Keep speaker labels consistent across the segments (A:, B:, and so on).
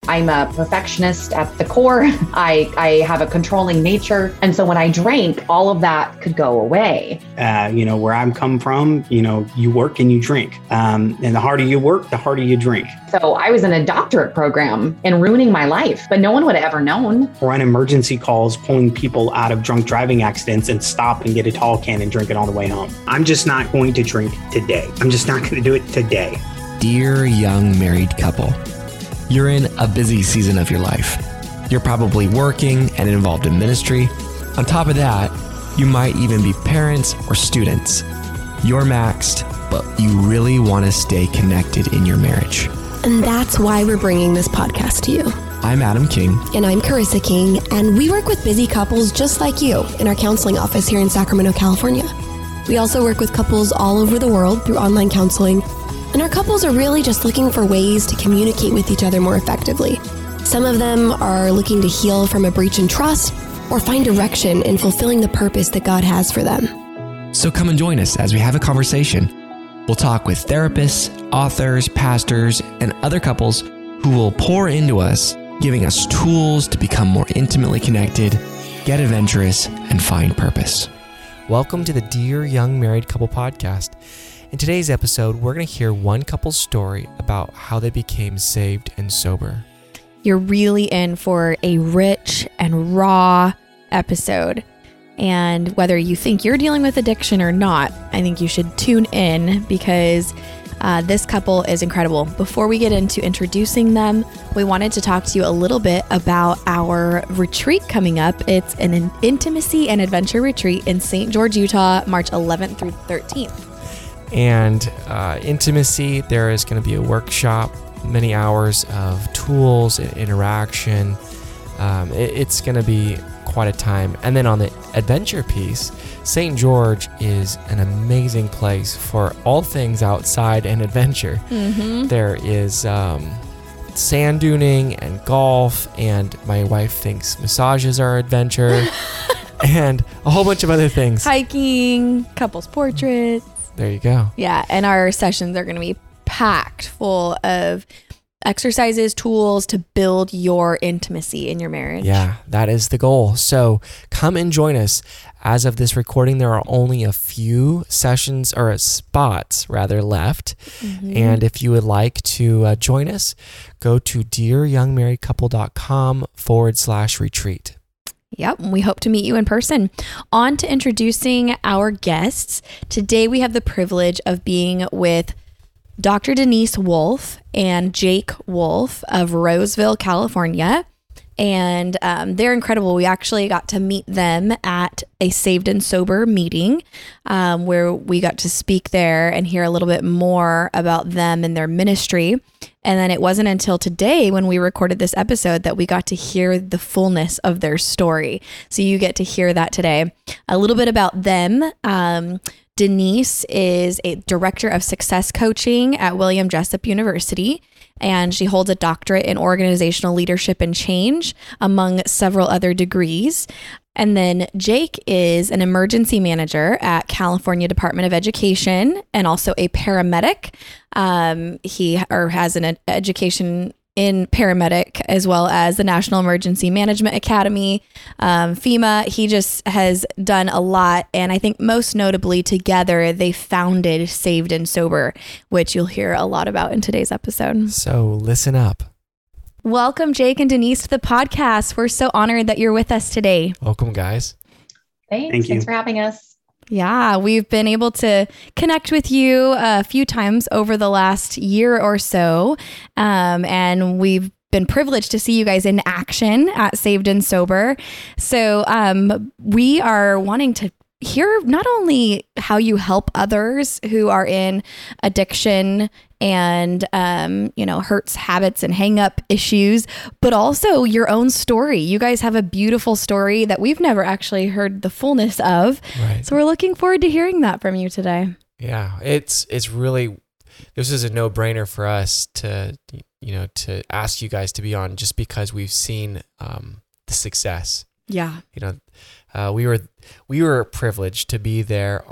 A: I'm a perfectionist at the core. I have a controlling nature. And so when I drank, all of that could go away.
B: Where I'm come from, you work and you drink. And the harder you work, the harder you drink.
A: So I was in a doctorate program and ruining my life, but no one would have ever known.
B: We're on emergency calls, pulling people out of drunk driving accidents and stop and get a tall can and drink it on the way home. I'm just not going to drink today. I'm just not going to do it today.
C: Dear young married couple, you're in a busy season of your life. You're probably working and involved in ministry. On top of that, you might even be parents or students. You're maxed, but you really want to stay connected in your marriage.
D: And that's why we're bringing this podcast to you.
C: I'm Adam King.
D: And I'm Carissa King, and we work with busy couples just like you in our counseling office here in Sacramento, California. We also work with couples all over the world through online counseling, and our couples are really just looking for ways to communicate with each other more effectively. Some of them are looking to heal from a breach in trust or find direction in fulfilling the purpose that God has for them.
C: So come and join us as we have a conversation. We'll talk with therapists, authors, pastors, and other couples who will pour into us, giving us tools to become more intimately connected, get adventurous, and find purpose.
E: Welcome to the Dear Young Married Couple podcast. In today's episode, we're going to hear one couple's story about how they became saved and sober.
F: You're really in for a rich and raw episode. And whether you think you're dealing with addiction or not, I think you should tune in because this couple is incredible. Before we get into introducing them, we wanted to talk to you a little bit about our retreat coming up. It's an intimacy and adventure retreat in St. George, Utah, March 11th through 13th.
E: And intimacy, there is going to be a workshop, many hours of tools, interaction. It's going to be quite a time. And then on the adventure piece, St. George is an amazing place for all things outside and adventure. Mm-hmm. There is sand duning and golf, and my wife thinks massages are adventure, and a whole bunch of other things.
F: Hiking, couples portraits.
E: There you go.
F: Yeah, and our sessions are going to be packed full of exercises, tools to build your intimacy in your marriage.
E: Yeah, that is the goal. So come and join us. As of this recording, there are only a few sessions or spots rather left. Mm-hmm. And if you would like to join us, go to dearyoungmarriedcouple.com/retreat.
F: Yep, we hope to meet you in person. On to introducing our guests. Today we have the privilege of being with Dr. Denise Wolf and Jake Wolf of Roseville, California. And they're incredible. We actually got to meet them at a Saved and Sober meeting where we got to speak there and hear a little bit more about them and their ministry. And then it wasn't until today when we recorded this episode that we got to hear the fullness of their story. So you get to hear that today. A little bit about them. Denise is a director of success coaching at William Jessup University, and she holds a doctorate in organizational leadership and change, among several other degrees. And then Jake is an emergency manager at California Department of Education and also a paramedic. He has an education in paramedic as well as the National Emergency Management Academy, FEMA. He just has done a lot. And I think most notably together, they founded Saved and Sober, which you'll hear a lot about in today's episode.
E: So listen up.
F: Welcome, Jake and Denise, to the podcast. We're so honored that you're with us today.
E: Welcome, guys.
A: Thanks for having us.
F: Yeah, we've been able to connect with you a few times over the last year or so, and we've been privileged to see you guys in action at Saved and Sober. So we are wanting to hear not only how you help others who are in addiction and, hurts, habits, and hang-up issues, but also your own story. You guys have a beautiful story that we've never actually heard the fullness of.
E: Right.
F: So we're looking forward to hearing that from you today.
E: Yeah, it's really, this is a no-brainer for us to ask you guys to be on just because we've seen the success.
F: Yeah.
E: We were privileged to be there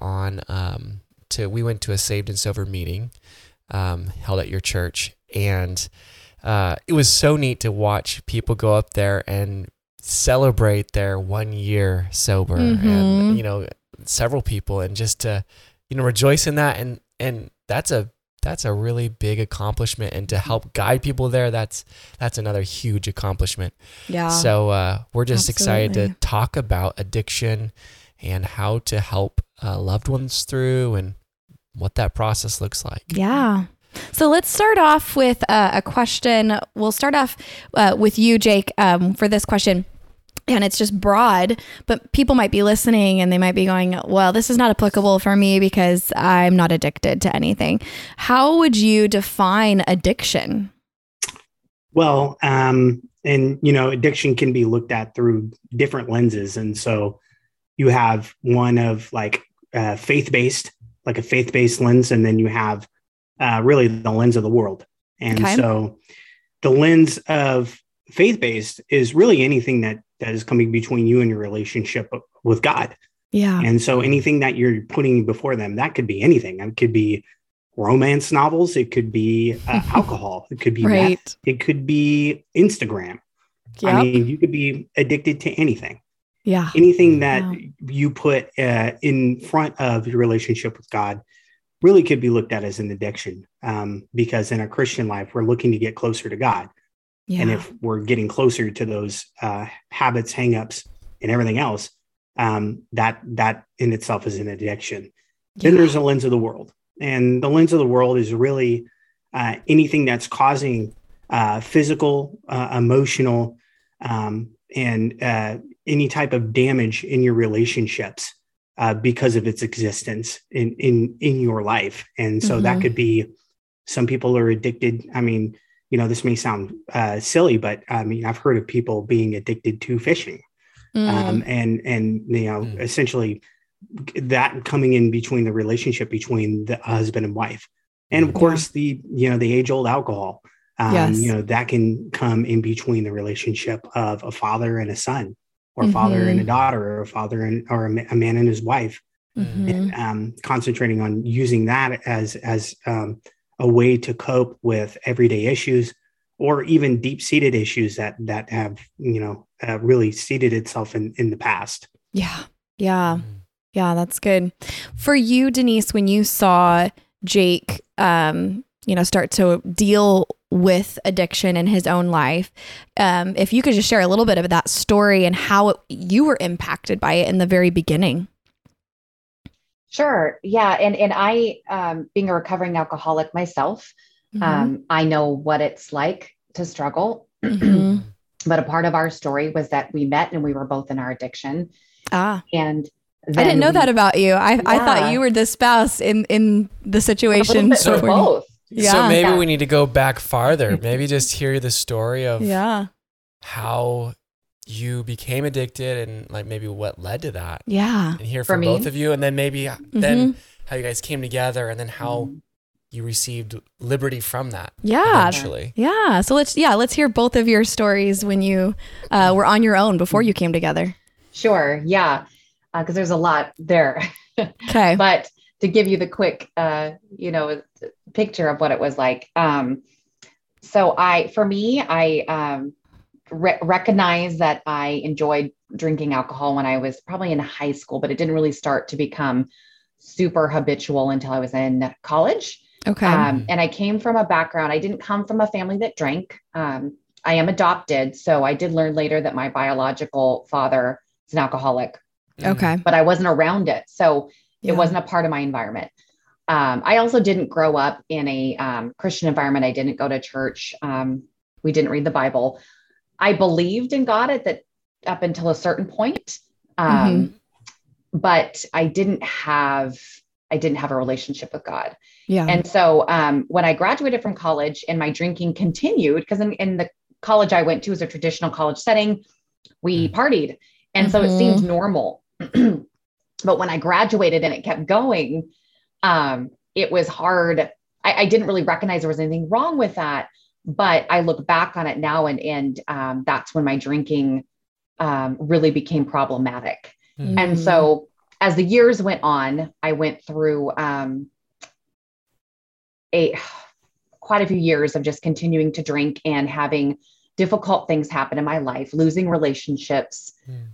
E: we went to a Saved and Sober meeting held at your church, and it was so neat to watch people go up there and celebrate their 1 year sober, and several people, and just to rejoice in that, and that's a really big accomplishment, and to help guide people there, that's another huge accomplishment.
F: Yeah.
E: So we're just excited
F: Absolutely.
E: to talk about addiction and how to help loved ones through, and what that process looks like.
F: Yeah. So let's start off with a question. We'll start off with you, Jake, for this question. And it's just broad, but people might be listening and they might be going, well, this is not applicable for me because I'm not addicted to anything. How would you define addiction?
B: Well, addiction can be looked at through different lenses. And so you have one of like faith-based, like a faith-based lens, and then you have really the lens of the world. And so the lens of faith-based is really anything that is coming between you and your relationship with God.
F: Yeah.
B: And so anything that you're putting before them, that could be anything. It could be romance novels. It could be alcohol. It could be meth. It could be Instagram. Yep. I mean, you could be addicted to anything.
F: Yeah.
B: Anything that you put in front of your relationship with God really could be looked at as an addiction, because in a Christian life, we're looking to get closer to God. Yeah. And if we're getting closer to those habits, hangups, and everything else, that in itself is an addiction. Yeah. Then there's a lens of the world. And the lens of the world is really anything that's causing physical, emotional, and any type of damage in your relationships because of its existence in your life. And so that could be, some people are addicted. I mean, this may sound silly, but I mean, I've heard of people being addicted to fishing, essentially that coming in between the relationship between the husband and wife, and of course the age old alcohol. That can come in between the relationship of a father and a son, or a father and a daughter, or a father or a man and his wife, and concentrating on using that as a way to cope with everyday issues, or even deep-seated issues that have, really seated itself in the past.
F: Yeah. Yeah. Yeah. That's good. For you, Denise, when you saw Jake, start to deal with addiction in his own life, if you could just share a little bit of that story and how you were impacted by it in the very beginning.
A: Sure. Yeah. And I, being a recovering alcoholic myself, I know what it's like to struggle. But a part of our story was that we met and we were both in our addiction. And
F: I didn't know that about you. I thought you were the spouse in the situation.
A: So both.
F: Yeah.
E: So maybe we need to go back farther. Maybe just hear the story of how you became addicted, and like maybe what led to that.
F: Yeah.
E: And hear from both of you, and then maybe then how you guys came together, and then how you received liberty from that.
F: Yeah.
E: Eventually.
F: Yeah. So let's hear both of your stories when you were on your own before you came together. Sure.
A: Yeah. Because there's a lot there.
F: Okay.
A: But to give you the quick, picture of what it was like. So I recognize that I enjoyed drinking alcohol when I was probably in high school, but it didn't really start to become super habitual until I was in college.
F: Okay.
A: And I came from a background, I didn't come from a family that drank. I am adopted. So I did learn later that my biological father is an alcoholic.
F: Okay.
A: But I wasn't around it. So it wasn't a part of my environment. I also didn't grow up in a Christian environment. I didn't go to church. We didn't read the Bible. I believed in God up until a certain point. But I didn't have a relationship with God.
F: Yeah.
A: And so when I graduated from college and my drinking continued, because in the college I went to was a traditional college setting, we partied. And so it seemed normal. But when I graduated and it kept going, it was hard. I didn't really recognize there was anything wrong with that, but I look back on it now and that's when my drinking really became problematic. And so as the years went on, I went through a quite a few years of just continuing to drink and having difficult things happen in my life, losing relationships,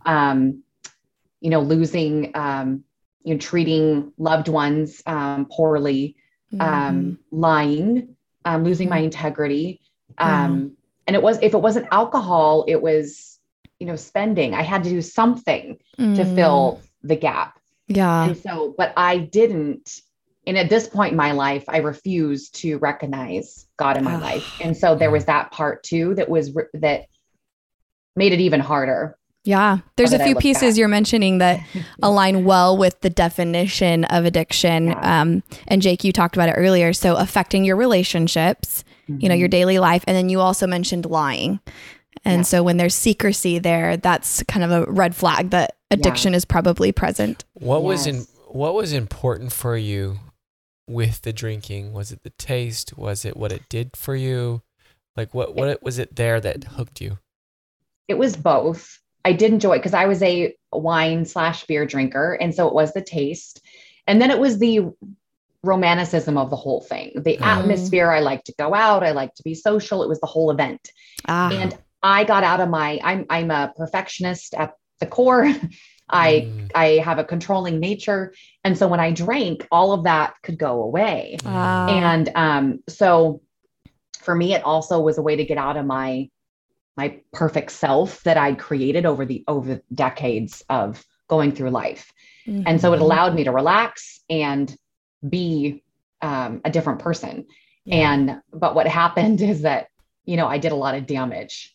A: losing, treating loved ones poorly, lying, losing my integrity. And if it wasn't alcohol, it was, spending. I had to do something to fill the gap.
F: Yeah.
A: And so, but I didn't. And at this point in my life, I refused to recognize God in my life. And so there was that part too, that made it even harder.
F: Yeah. There's a few pieces you're mentioning that align well with the definition of addiction. Yeah. And Jake, you talked about it earlier. So affecting your relationships, your daily life. And then you also mentioned lying. And so when there's secrecy there, that's kind of a red flag that addiction is probably present.
E: What was important for you with the drinking? Was it the taste? Was it what it did for you? Like what was it there that hooked you?
A: It was both. I did enjoy it because I was a wine/beer drinker. And so it was the taste. And then it was the romanticism of the whole thing, the atmosphere. I like to go out. I like to be social. It was the whole event. And I got out of I'm a perfectionist at the core. I have a controlling nature. And so when I drank, all of that could go away. And so for me, it also was a way to get out of my perfect self that I'd created over decades of going through life. And so it allowed me to relax and be a different person. But what happened is that, I did a lot of damage.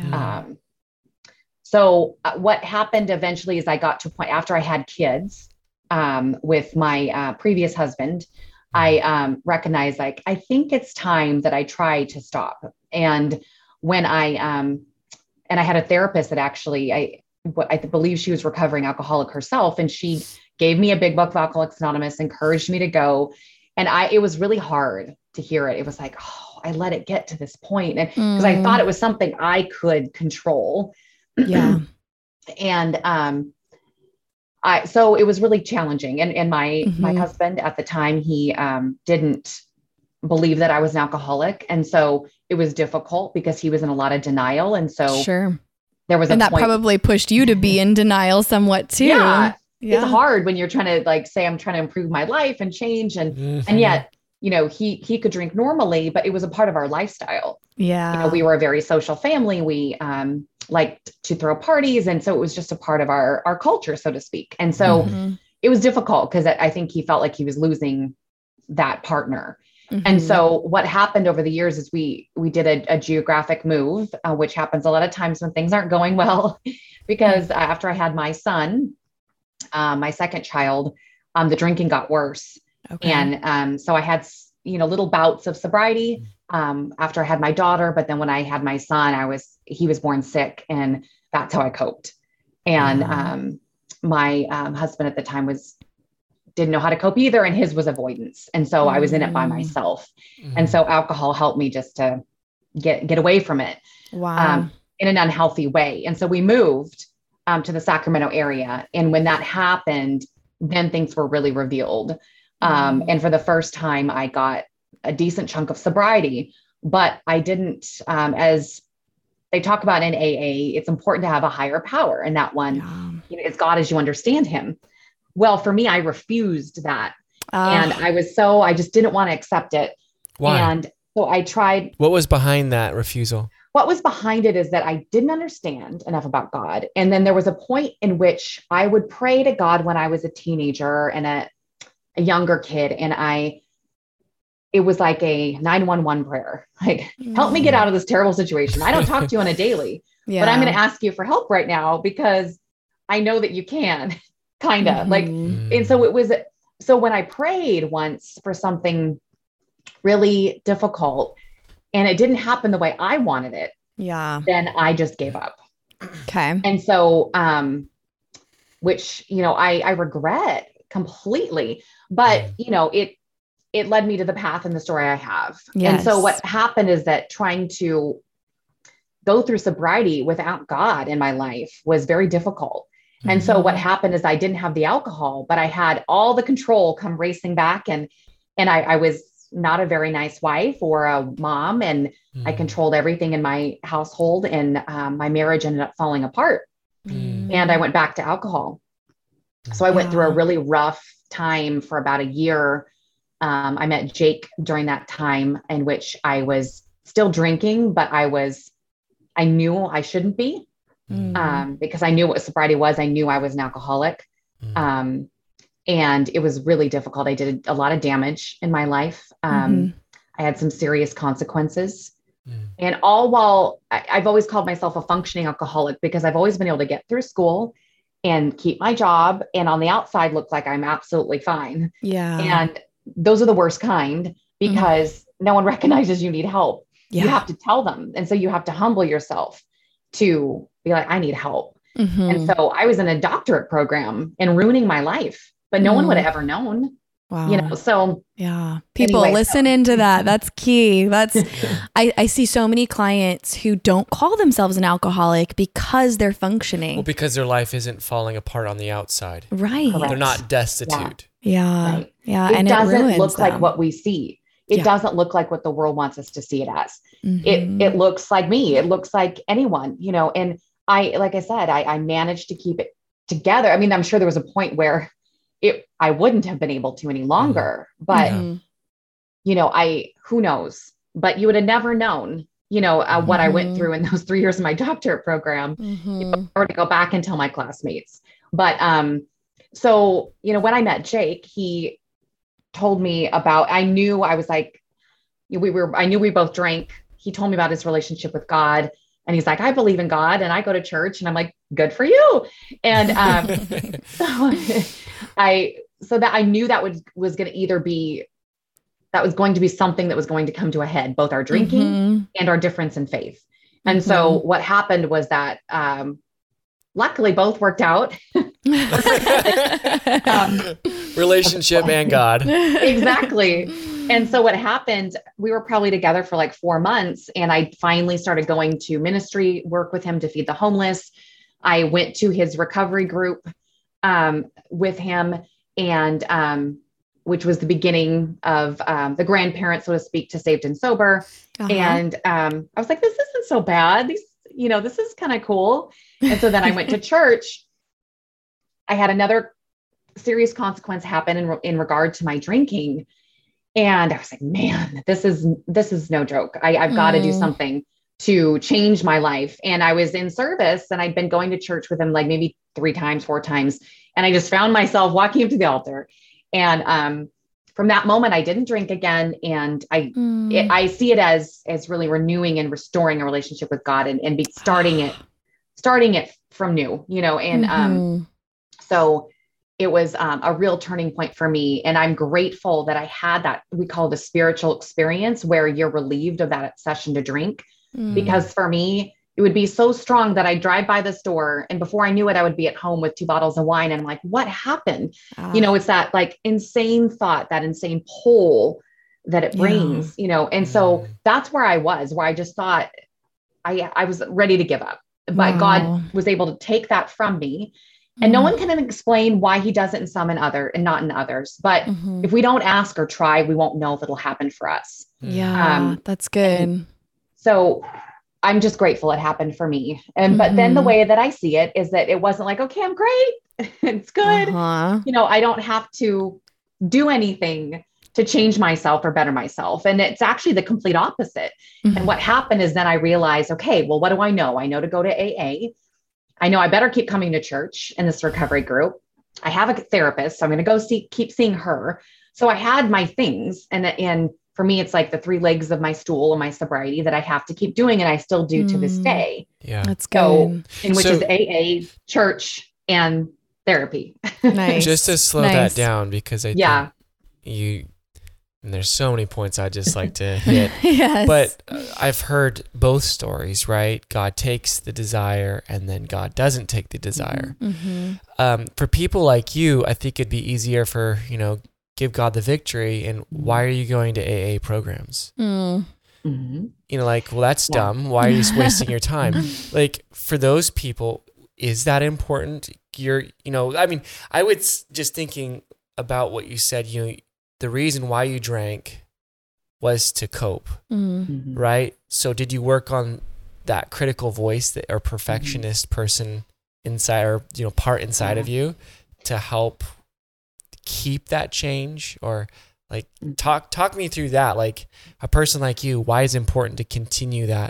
A: So what happened eventually is I got to a point after I had kids with my previous husband, I recognized I think it's time that I try to stop. And when I had a therapist that actually, I believe she was recovering alcoholic herself. And she gave me a big book of Alcoholics Anonymous, encouraged me to go. And it was really hard to hear it. It was like, I let it get to this point. And because I thought it was something I could control.
F: Yeah.
A: And, so it was really challenging. And my husband at the time, he, didn't believe that I was an alcoholic. And so it was difficult because he was in a lot of denial. And so there was
F: that probably pushed you to be in denial somewhat too.
A: Yeah. It's hard when you're trying to say, I'm trying to improve my life and change. And yet, he could drink normally, but it was a part of our lifestyle.
F: Yeah.
A: We were a very social family. We, liked to throw parties. And so it was just a part of our culture, so to speak. And so it was difficult because I think he felt like he was losing that partner. And so what happened over the years is we did a geographic move, which happens a lot of times when things aren't going well, because after I had my son, my second child, the drinking got worse. Okay. And so I had, little bouts of sobriety after I had my daughter. But then when I had my son, he was born sick, and that's how I coped. And my husband at the time didn't know how to cope either. And his was avoidance. And so I was in it by myself. And so alcohol helped me just to get away from it.
F: Wow.
A: In an unhealthy way. And so we moved to the Sacramento area. And when that happened, then things were really revealed. And for the first time, I got a decent chunk of sobriety, but I didn't, as they talk about in AA, it's important to have a higher power. And that one, it's God as you understand him. Well, for me, I refused that. And I just didn't want to accept it.
E: Why?
A: And so I tried.
E: What was behind that refusal?
A: What was behind it is that I didn't understand enough about God. And then there was a point in which I would pray to God when I was a teenager and a younger kid. And it was like a 911 prayer, like, help me get out of this terrible situation. I don't talk to you on a daily, but I'm going to ask you for help right now because I know that you can. Kind of and so when I prayed once for something really difficult and it didn't happen the way I wanted it, then I just gave up.
F: Okay. And
A: so, which, I regret completely, but it led me to the path and the story I have. Yes. And so what happened is that trying to go through sobriety without God in my life was very difficult. And so what happened is I didn't have the alcohol, but I had all the control come racing back. And I was, not a very nice wife or a mom, and I controlled everything in my household, and my marriage ended up falling apart. And I went back to alcohol. So I went through a really rough time for about a year. I met Jake during that time in which I was still drinking, but I knew I shouldn't be, because I knew what sobriety was. I knew I was an alcoholic. And it was really difficult. I did a lot of damage in my life. I had some serious consequences. And all while I've always called myself a functioning alcoholic, because I've always been able to get through school and keep my job, and on the outside look like I'm absolutely fine.
F: Yeah.
A: And those are the worst kind, because no one recognizes you need help.
F: Yeah.
A: You have to tell them. And so you have to humble yourself to be like, I need help. And so I was in a doctorate program and ruining my life, but no one would have ever known.
F: Wow.
A: So
F: yeah. People listen into that. That's key. That's, I see so many clients who don't call themselves an alcoholic because they're functioning.
E: Well, because their life isn't falling apart on the outside.
F: Right.
A: Correct.
E: They're not destitute.
F: Yeah.
A: Right.
F: Yeah.
A: It
F: and
A: doesn't
F: it ruins
A: look like
F: them.
A: what we see. It doesn't look like what the world wants us to see it as. It looks like me. It looks like anyone, and like I said, I managed to keep it together. I mean, I'm sure there was a point where I wouldn't have been able to any longer, but who knows, but you would have never known, what I went through in those 3 years of my doctorate program, or to go back and tell my classmates. But, so, when I met Jake, he told me about, I knew we both drank. He told me about his relationship with God, and he's like, I believe in God and I go to church, and I'm like, good for you. And, so that I knew that was going to be something that was going to come to a head, both our drinking and our difference in faith. And so what happened was that, luckily both worked out.
E: Relationship and God.
A: Exactly. And so what happened, we were probably together for like 4 months, and I finally started going to ministry work with him to feed the homeless. I went to his recovery group with him, and which was the beginning of the grandparents, so to speak, to Saved and Sober. And I was like, this isn't so bad. This is kind of cool. And so then I went to church. I had another serious consequence happen in regard to my drinking. And I was like, man, this is no joke. I've got to do something to change my life. And I was in service, and I'd been going to church with him like maybe 3 times, 4 times. And I just found myself walking up to the altar. And from that moment, I didn't drink again. And I see it as really renewing and restoring a relationship with God, and starting it from new, and so it was a real turning point for me. And I'm grateful that I had that, we call it a spiritual experience, where you're relieved of that obsession to drink. Because for me, it would be so strong that I'd drive by the store, and before I knew it, I would be at home with 2 bottles of wine. And I'm like, what happened? It's that like insane thought, that insane pull that it brings, and so that's where I was, where I just thought I was ready to give up, but God was able to take that from me. And no one can explain why he does it in some and not in others. But if we don't ask or try, we won't know if it'll happen for us.
F: Yeah, that's good.
A: So I'm just grateful it happened for me. But then the way that I see it is that it wasn't like, okay, I'm great. It's good. I don't have to do anything to change myself or better myself. And it's actually the complete opposite. And what happened is then I realized, okay, well, what do I know? I know to go to AA. I know I better keep coming to church in this recovery group. I have a therapist, so I'm going to go keep seeing her. So I had my things. And for me, it's like the 3 legs of my stool and my sobriety that I have to keep doing. And I still do to this day.
E: Yeah.
F: That's good.
A: So, which is AA, church, and therapy.
F: Nice.
E: Just to slow that down, because I think and there's so many points I'd just like to hit.
F: Yes.
E: But I've heard both stories, right? God takes the desire, and then God doesn't take the desire. For people like you, I think it'd be easier for, give God the victory. And why are you going to AA programs? Well, that's dumb. Why are you wasting your time? Like, for those people, is that important? I was just thinking about what you said, the reason why you drank was to cope,
A: Mm-hmm.
E: right? So did you work on that critical voice that or perfectionist person inside, or part inside of you, to help keep that change? Or like talk me through that, like a person like you, why is it important to continue that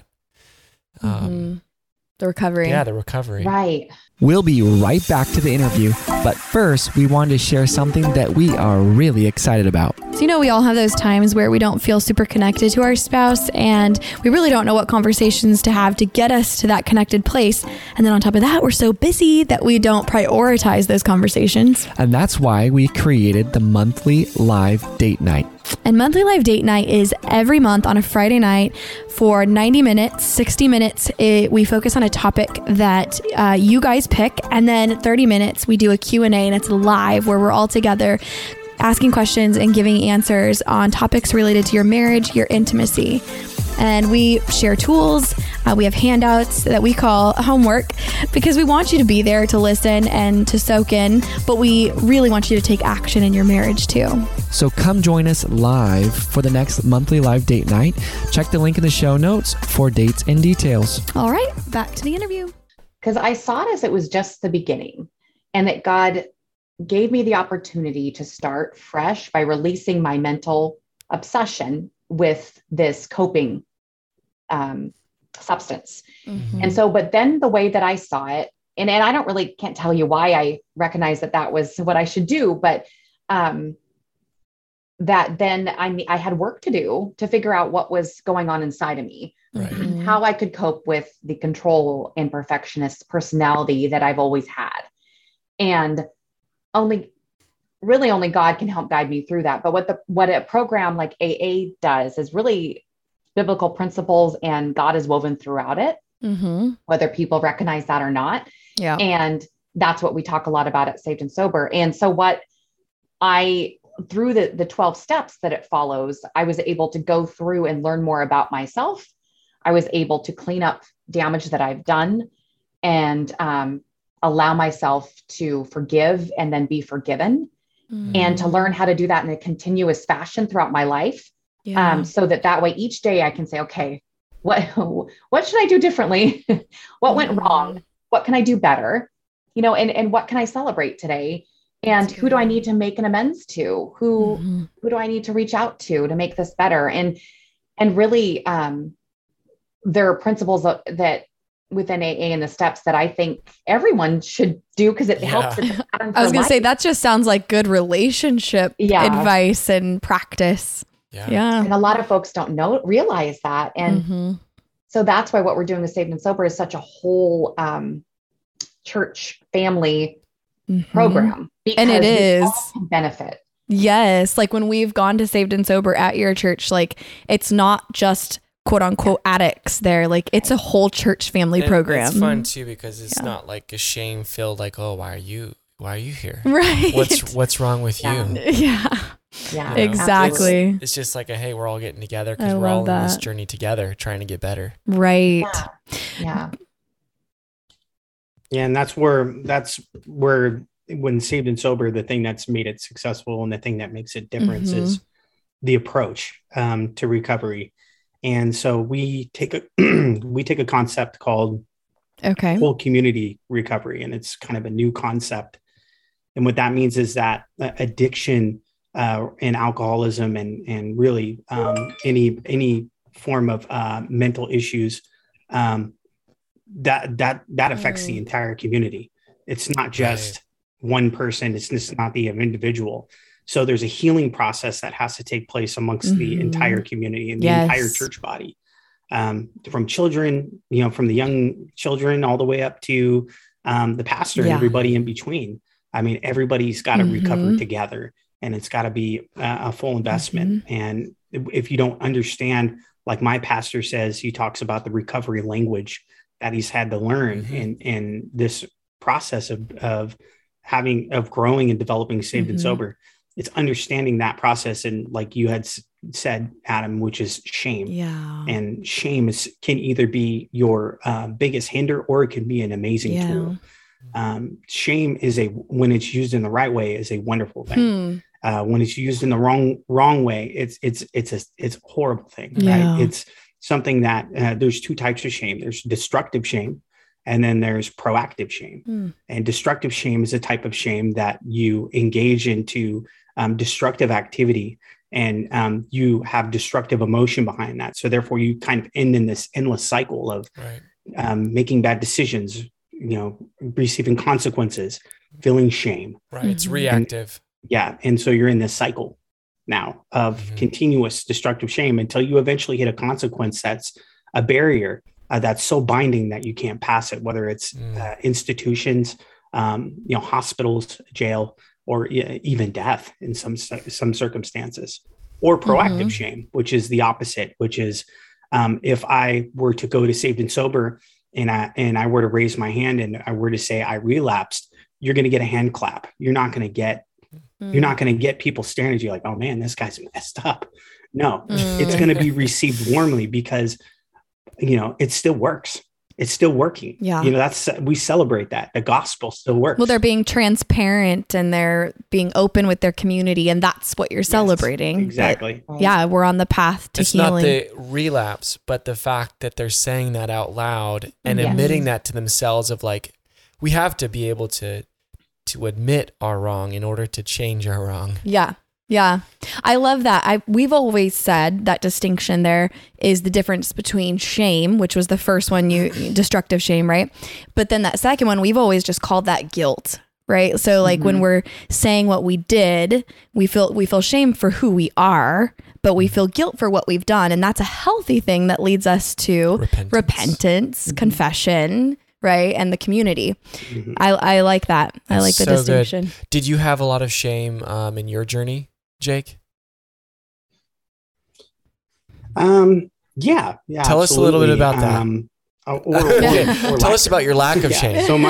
F: the recovery?
E: The recovery.
A: Right.
C: We'll be right back to the interview, but first we wanted to share something that we are really excited about.
F: So, we all have those times where we don't feel super connected to our spouse, and we really don't know what conversations to have to get us to that connected place. And then on top of that, we're so busy that we don't prioritize those conversations.
C: And that's why we created the monthly live date night.
F: And monthly live date night is every month on a Friday night for 90 minutes, 60 minutes. We focus on a topic that you guys pick, and then 30 minutes we do a Q&A, and it's live where we're all together asking questions and giving answers on topics related to your marriage, your intimacy. And we share tools. We have handouts that we call homework, because we want you to be there to listen and to soak in, but we really want you to take action in your marriage too.
C: So come join us live for the next monthly live date night. Check the link in the show notes for dates and details.
F: All right, back to the interview.
A: Because I saw it as it was just the beginning, and that God gave me the opportunity to start fresh by releasing my mental obsession with this coping substance.
F: Mm-hmm.
A: And so, but then the way that I saw it, and I can't tell you why I recognized that was what I should do, but that then I had work to do to figure out what was going on inside of me,
E: Right.
A: how I could cope with the control and perfectionist personality that I've always had. And only God can help guide me through that. But what a program like AA does is really biblical principles, and God is woven throughout it, whether people recognize that or not.
F: Yeah.
A: And that's what we talk a lot about at Saved and Sober. And so through the 12 steps that it follows, I was able to go through and learn more about myself. I was able to clean up damage that I've done, and allow myself to forgive and then be forgiven, and to learn how to do that in a continuous fashion throughout my life.
F: Yeah.
A: So that way each day I can say, okay, what should I do differently? What went wrong? What can I do better? And what can I celebrate today? And who do I need to make an amends to? Who do I need to reach out to make this better? And really, there are principles that within AA and the steps that I think everyone should do, because it helps. It's a pattern for
F: I was going to
A: life.
F: say, that just sounds like good relationship advice and practice. Yeah.
A: And a lot of folks don't realize that. And so that's why what we're doing with Saved and Sober is such a whole church family program.
F: And it is.
A: We all can benefit.
F: Yes. Like when we've gone to Saved and Sober at your church, like it's not just quote unquote addicts there. Like it's a whole church family program.
E: It's fun too, because it's not like a shame filled, like, oh, why are you here?
F: Right.
E: What's wrong with you?
F: Yeah.
A: Yeah,
F: exactly.
E: It's just like hey, we're all getting together because we're all on this journey together, trying to get better.
F: Right.
A: Yeah.
B: Yeah. And that's where when Saved and Sober, the thing that's made it successful and the thing that makes it different is the approach to recovery. And so we take a concept called whole community recovery, and it's kind of a new concept. And what that means is that addiction and alcoholism and really any form of mental issues that affects the entire community. It's not just one person. It's just not the individual. So there's a healing process that has to take place amongst the entire community and the entire church body, from children, from the young children all the way up to the pastor and everybody in between. I mean, everybody's got to recover together, and it's got to be a full investment. And if you don't understand, like my pastor says, he talks about the recovery language that he's had to learn in this process of growing and developing Saved and Sober. It's understanding that process. And like you had said, Adam, which is shame. Yeah. And shame can either be your biggest hinder, or it can be an amazing tool. Shame when it's used in the right way, is a wonderful thing. when it's used in the wrong way, it's a horrible thing, right? It's something that there's two types of shame. There's destructive shame, and then there's proactive shame. And destructive shame is a type of shame that you engage into destructive activity, and you have destructive emotion behind that. So therefore, you kind of end in this endless cycle of making bad decisions, receiving consequences, feeling shame.
E: Right. It's reactive.
B: And so you're in this cycle now of continuous destructive shame until you eventually hit a consequence that's a barrier that's so binding that you can't pass it, whether it's institutions, hospitals, jail, or even death in some circumstances, or proactive shame, which is the opposite, which is if I were to go to Saved and Sober and I were to raise my hand and I were to say I relapsed, you're going to get a hand clap. You're not going to get people staring at you like, oh man, this guy's messed up. No, it's going to be received warmly because, it still works. It's still working. Yeah. We celebrate that. The gospel still works.
F: Well, they're being transparent and they're being open with their community, and that's what you're celebrating.
B: Exactly.
F: But, we're on the path to healing.
E: It's not the relapse, but the fact that they're saying that out loud and admitting that to themselves of like, we have to be able to admit our wrong in order to change our wrong. Yeah.
F: Yeah. I love that. We've always said that distinction there is the difference between shame, which was the first one, destructive shame, right? But then that second one, we've always just called that guilt, right? So like when we're saying what we did, we feel shame for who we are, but we feel guilt for what we've done. And that's a healthy thing that leads us to repentance, confession, right? And the community. I like that. I like the distinction.
E: Good. Did you have a lot of shame in your journey, Jake?
B: Yeah.
E: Tell us a little bit about that. Tell us about your lack of shame.
B: So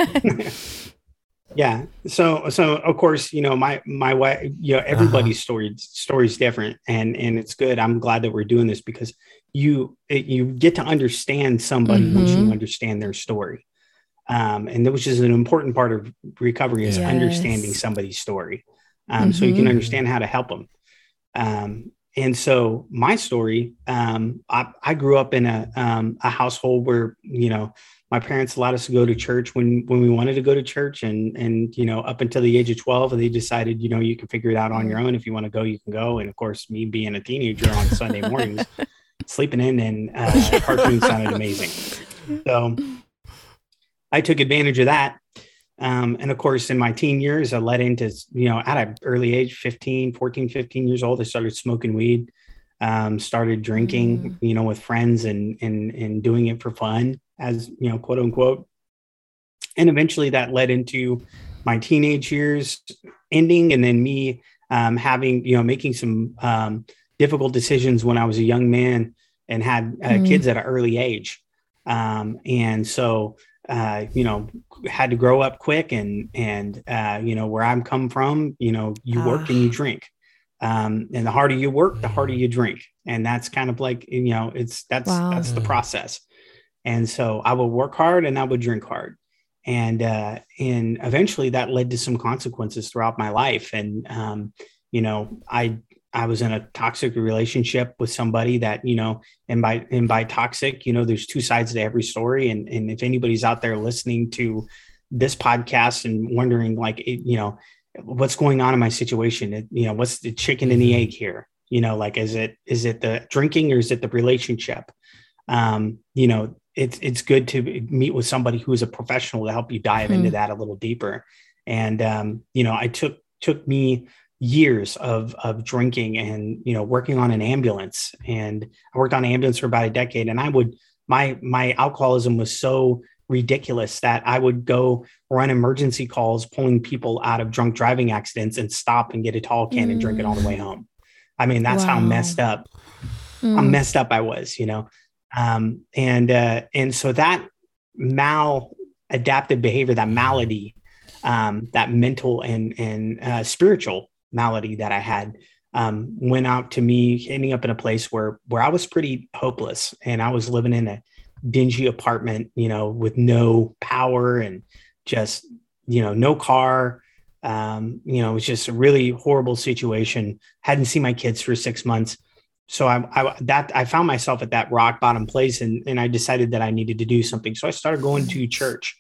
B: So of course, my wife, everybody's story is different, and it's good. I'm glad that we're doing this because you get to understand somebody once you understand their story. And which is an important part of recovery is understanding somebody's story. So you can understand how to help them. And so my story, I grew up in a household where, my parents allowed us to go to church when we wanted to go to church and up until the age of 12, and they decided, you can figure it out on your own. If you want to go, you can go. And of course, me being a teenager on Sunday mornings, sleeping in and cartoons sounded amazing. So I took advantage of that. And of course, in my teen years, I led into, at an early age, 14, 15 years old, I started smoking weed, started drinking, with friends and doing it for fun as, quote unquote. And eventually that led into my teenage years ending. And then me having, making some difficult decisions when I was a young man and had kids at an early age. And so, had to grow up quick and where I'm come from, you work and you drink. And the harder you work, the harder you drink. And that's kind of like, that's the process. And so I would work hard and I would drink hard. And eventually that led to some consequences throughout my life. And, I was in a toxic relationship with somebody that, and by toxic, there's two sides to every story. And if anybody's out there listening to this podcast and wondering what's going on in my situation, what's the chicken and the egg here? Is it the drinking or is it the relationship? It's good to meet with somebody who is a professional to help you dive into that a little deeper. And, it took me years of drinking and, working on an ambulance, and I worked on an ambulance for about a decade. And my alcoholism was so ridiculous that I would go run emergency calls, pulling people out of drunk driving accidents and stop and get a tall can and drink it on the way home. I mean, that's how messed up I was, and so that maladaptive behavior, that malady, that mental and spiritual malady that I had, went out to me ending up in a place where I was pretty hopeless, and I was living in a dingy apartment, with no power and just, no car, You know, it was just a really horrible situation. Hadn't seen my kids for 6 months. So I found myself at that rock bottom place, and I decided that I needed to do something. So I started going to church.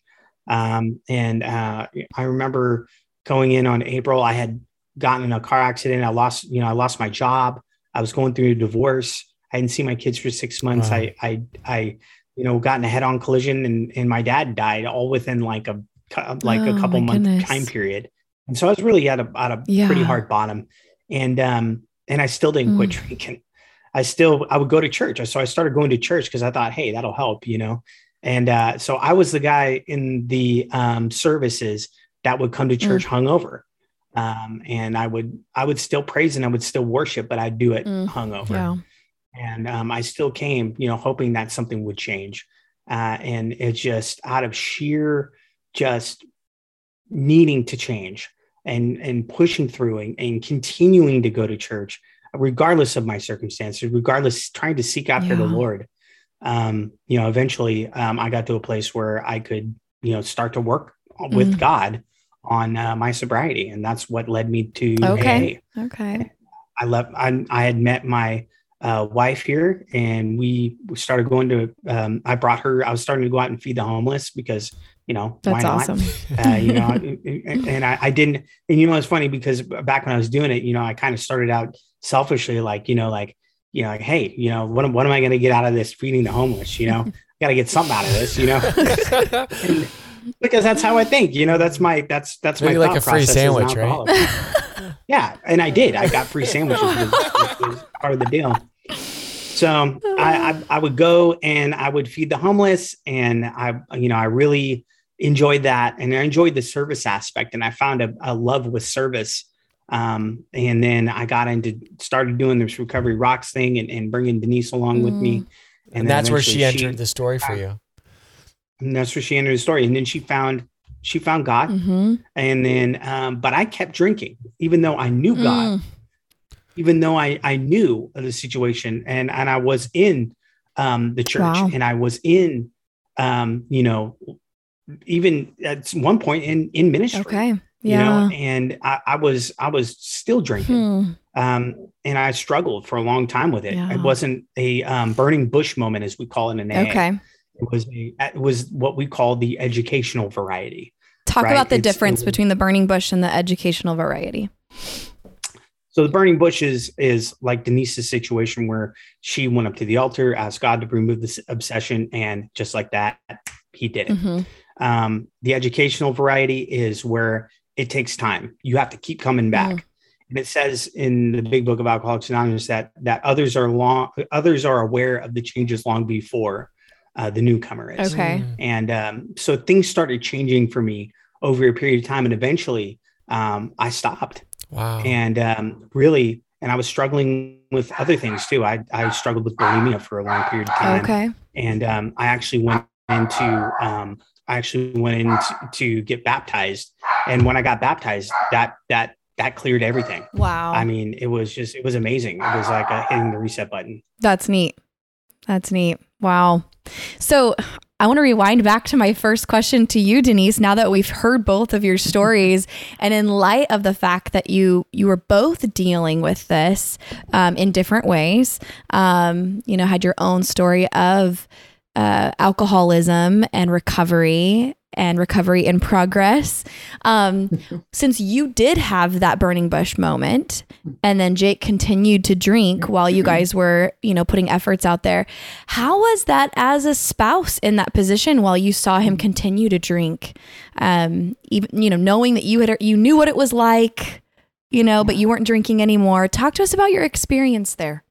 B: I remember going in on April. I had gotten in a car accident. I lost my job. I was going through a divorce. I hadn't seen my kids for 6 months.
E: Wow.
B: I got in a head-on collision, and my dad died all within like a couple month time period. And so I was really at a pretty hard bottom, and I still didn't quit drinking. I would go to church. So I started going to church because I thought, hey, that'll help, you know? And so I was the guy in the services that would come to church hungover. And I would still praise and I would still worship, but I'd do it hungover. Yeah. And I still came, you know, hoping that something would change. And it's just out of sheer just needing to change and pushing through and continuing to go to church, regardless of my circumstances, trying to seek after the Lord. You know, eventually I got to a place where I could, you know, start to work with God on my sobriety. And that's what led me to AA.
F: Okay.
B: I had met my wife here, and we started going to, I was starting to go out and feed the homeless because, you know,
F: that's
B: why
F: awesome.
B: not? You know, and I didn't, and you know, it's funny because back when I was doing it, you know, I kind of started out selfishly, like, hey, you know, what am I going to get out of this feeding the homeless? You know, got to get something out of this, you know, because that's how I think, you know, that's my
E: maybe like a free sandwich, right?
B: Yeah. And I did, I got free sandwiches, which was part of the deal. So I would go and I would feed the homeless, and I really enjoyed that. And I enjoyed the service aspect, and I found a love with service. And then I started doing this Recovery Rocks thing and bringing Denise along with me.
E: And that's where she entered the story for you.
B: And that's where she entered the story. And then she found God. And then, but I kept drinking, even though I knew God, even though I knew the situation, and I was in the church, and I was in, you know, even at one point in ministry.
F: Okay.
B: You know, and I was still drinking. And I struggled for a long time with it. Yeah. It wasn't a burning bush moment, as we call it in AA.
F: Okay.
B: It was what we call the educational variety.
F: Talk about the difference between the burning bush and the educational variety.
B: So the burning bush is like Denise's situation, where she went up to the altar, asked God to remove this obsession, and just like that, he did it. The educational variety is where it takes time. You have to keep coming back. And it says in the Big Book of Alcoholics Anonymous that others are aware of the changes long before the newcomer is.
F: Okay.
B: And so things started changing for me over a period of time, and eventually I stopped.
E: Wow.
B: And really, and I was struggling with other things too. I struggled with bulimia for a long period of time.
F: Okay.
B: And I actually went into to get baptized. And when I got baptized, that cleared everything.
F: Wow.
B: I mean, it was amazing. It was like hitting the reset button.
F: That's neat. Wow. So I want to rewind back to my first question to you, Denise, now that we've heard both of your stories, and in light of the fact that you were both dealing with this in different ways, had your own story of alcoholism and recovery in progress. Since you did have that burning bush moment, and then Jake continued to drink while you guys were, putting efforts out there, how was that as a spouse in that position while you saw him continue to drink? Even, knowing that you knew what it was like, but you weren't drinking anymore. Talk to us about your experience there.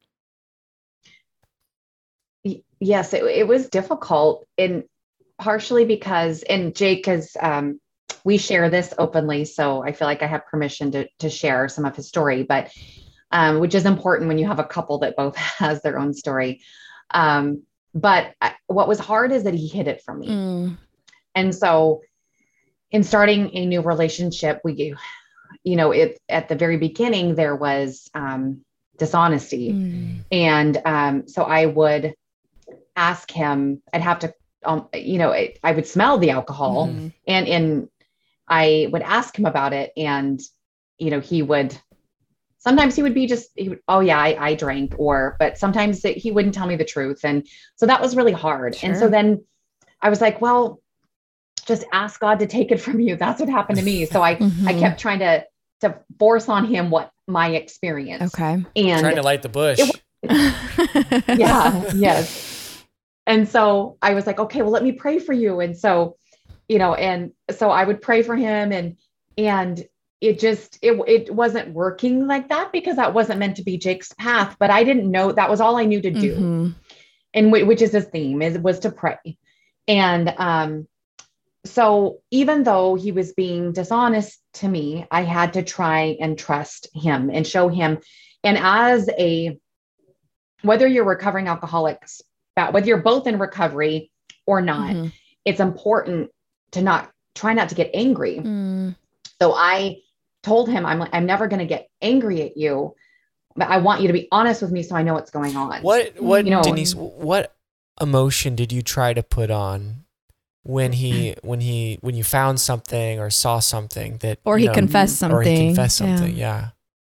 A: Yes, it was difficult, and partially because, and Jake is, we share this openly, so I feel like I have permission to share some of his story, but which is important when you have a couple that both has their own story. But what was hard is that he hid it from me. And so in starting a new relationship, at the very beginning, there was dishonesty. And so I would ask him, I'd have to, I would smell the alcohol, and I would ask him about it, and, sometimes he would be oh yeah, I drank, but sometimes he wouldn't tell me the truth. And so that was really hard. Sure. And so then I was like, well, just ask God to take it from you. That's what happened to me. So I kept trying to force on him what my experience.
F: Okay.
A: And
E: trying to light the bush.
A: Yeah. Yes. And so I was like, okay, well, let me pray for you. And so, and so I would pray for him, and it wasn't working like that, because that wasn't meant to be Jake's path, but I didn't know that was all I knew to do. And which is his theme was to pray. And, so even though he was being dishonest to me, I had to try and trust him and show him. And whether you're recovering alcoholics, whether you're both in recovery or not, it's important to try not to get angry. So I told him, I'm never going to get angry at you, but I want you to be honest with me so I know what's going on.
E: What Denise, what emotion did you try to put on when you found something or saw something that,
F: or he confessed something?
E: Yeah.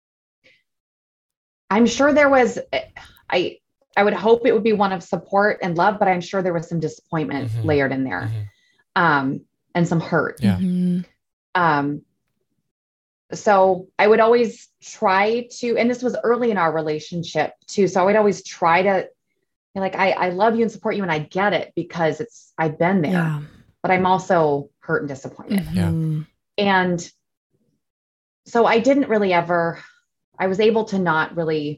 A: I'm sure there was, I would hope it would be one of support and love, but I'm sure there was some disappointment layered in there, and some hurt.
E: Yeah.
A: So I would always try to, and this was early in our relationship too. So I would always try to, like, I love you and support you, and I get it because I've been there, but I'm also hurt and disappointed. And so I didn't really I was able to not really,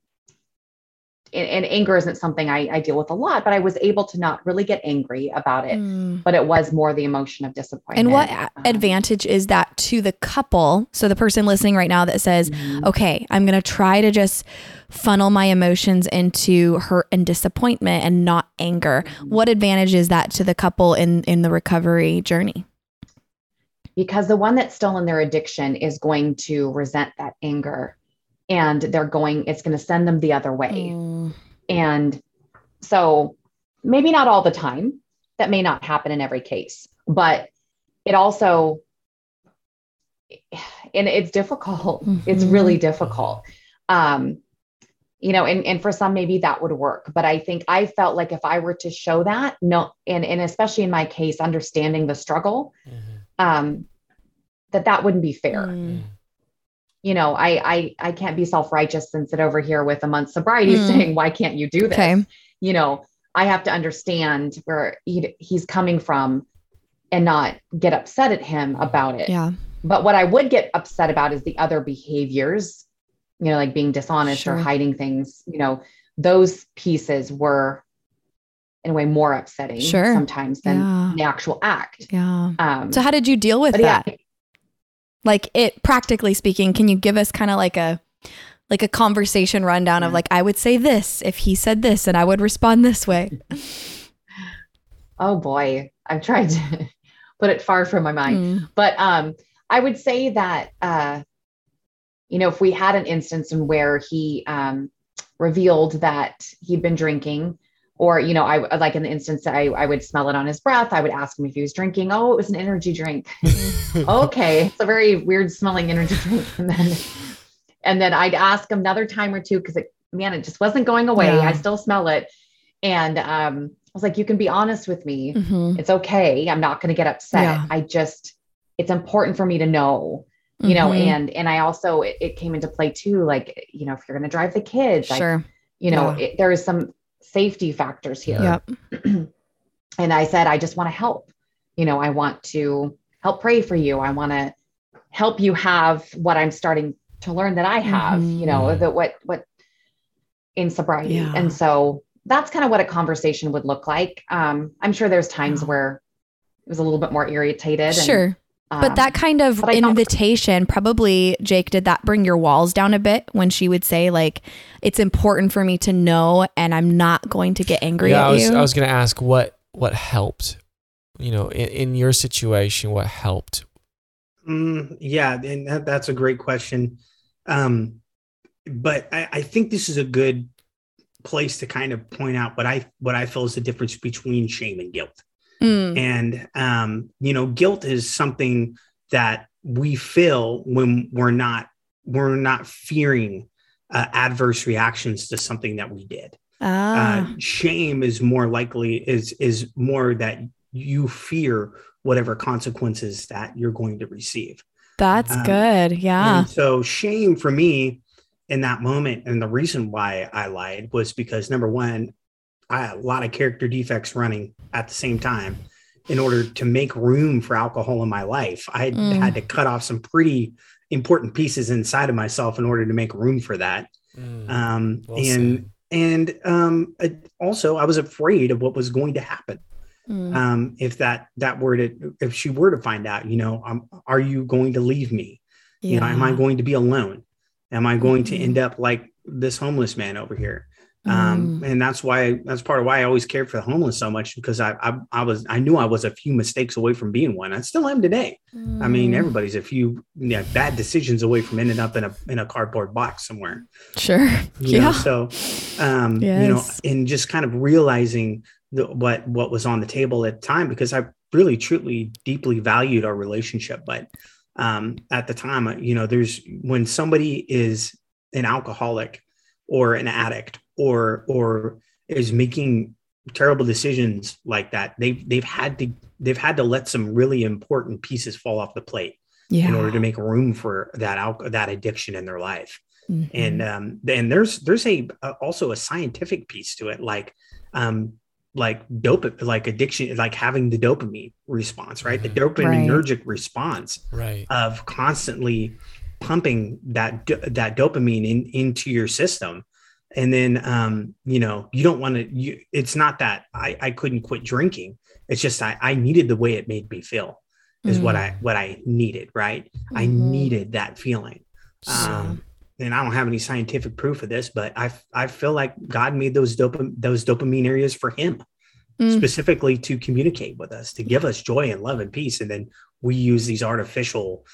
A: and anger isn't something I deal with a lot, but I was able to not really get angry about it, but it was more the emotion of disappointment.
F: And what advantage is that to the couple? So the person listening right now that says, okay, I'm going to try to just funnel my emotions into hurt and disappointment and not anger. What advantage is that to the couple in the recovery journey?
A: Because the one that's still in their addiction is going to resent that anger, and it's going to send them the other way. And so maybe not all the time, that may not happen in every case, but it also, and it's difficult. It's really difficult. And for some, maybe that would work, but I think I felt like if I were to show that, and especially in my case, understanding the struggle, that wouldn't be fair. I can't be self-righteous and sit over here with a month's sobriety saying, why can't you do this?
F: Okay.
A: I have to understand where he's coming from and not get upset at him about it.
F: Yeah.
A: But what I would get upset about is the other behaviors, like being dishonest or hiding things, those pieces were in a way more upsetting sometimes than the actual act.
F: Yeah. So how did you deal with that? Like, it, practically speaking, can you give us kind of like a conversation rundown of like, I would say this if he said this and I would respond this way?
A: Oh boy, I've tried to put it far from my mind, but I would say that, if we had an instance in where he revealed that he'd been drinking, or, I like in the instance, I would smell it on his breath. I would ask him if he was drinking. Oh, it was an energy drink. Okay. It's a very weird smelling energy drink. And then I'd ask him another time or two, because it just wasn't going away. I still smell it. And I was like, you can be honest with me. It's okay. I'm not going to get upset. It's important for me to know, and I also, it came into play too. Like, if you're going to drive the kids, there is some safety factors here. And I said, I just want to help, I want to help pray for you. I want to help you have what I'm starting to learn that I have, that what in sobriety. And so that's kind of what a conversation would look like. I'm sure there's times where it was a little bit more irritated.
F: But that kind of invitation, probably, Jake, did that bring your walls down a bit when she would say, like, it's important for me to know, and I'm not going to get angry at you?
E: I was going to ask what helped, in your situation, what helped?
B: Yeah, and that's a great question. But I think this is a good place to kind of point out what I feel is the difference between shame and guilt. And, guilt is something that we feel when we're not fearing adverse reactions to something that we did. Shame is more likely is more that you fear whatever consequences that you're going to receive.
F: That's good. Yeah.
B: And so shame for me in that moment, and the reason why I lied was because, number one, I had a lot of character defects running at the same time. In order to make room for alcohol in my life, I had to cut off some pretty important pieces inside of myself in order to make room for that. Also, I was afraid of what was going to happen. If she were to find out, are you going to leave me?
F: Yeah.
B: Am I going to be alone? Am I going to end up like this homeless man over here? And that's part of why I always cared for the homeless so much, because I knew I was a few mistakes away from being one. I still am today. I mean, everybody's a few bad decisions away from ending up in a cardboard box somewhere.
F: Sure.
B: So, and just kind of realizing what was on the table at the time, because I really, truly, deeply valued our relationship. But at the time, when somebody is an alcoholic or an addict, or is making terrible decisions like that, they've had to let some really important pieces fall off the plate in order to make room for that addiction in their life. And there's also a scientific piece to it, like addiction, like having the dopamine response, right? The dopaminergic response of constantly pumping that dopamine into your system. And then, you don't want to, it's not that I couldn't quit drinking. It's just, I needed the way it made me feel is what I needed. Right. I needed that feeling. And I don't have any scientific proof of this, but I feel like God made those dopamine areas for him specifically to communicate with us, to give us joy and love and peace. And then we use these artificial,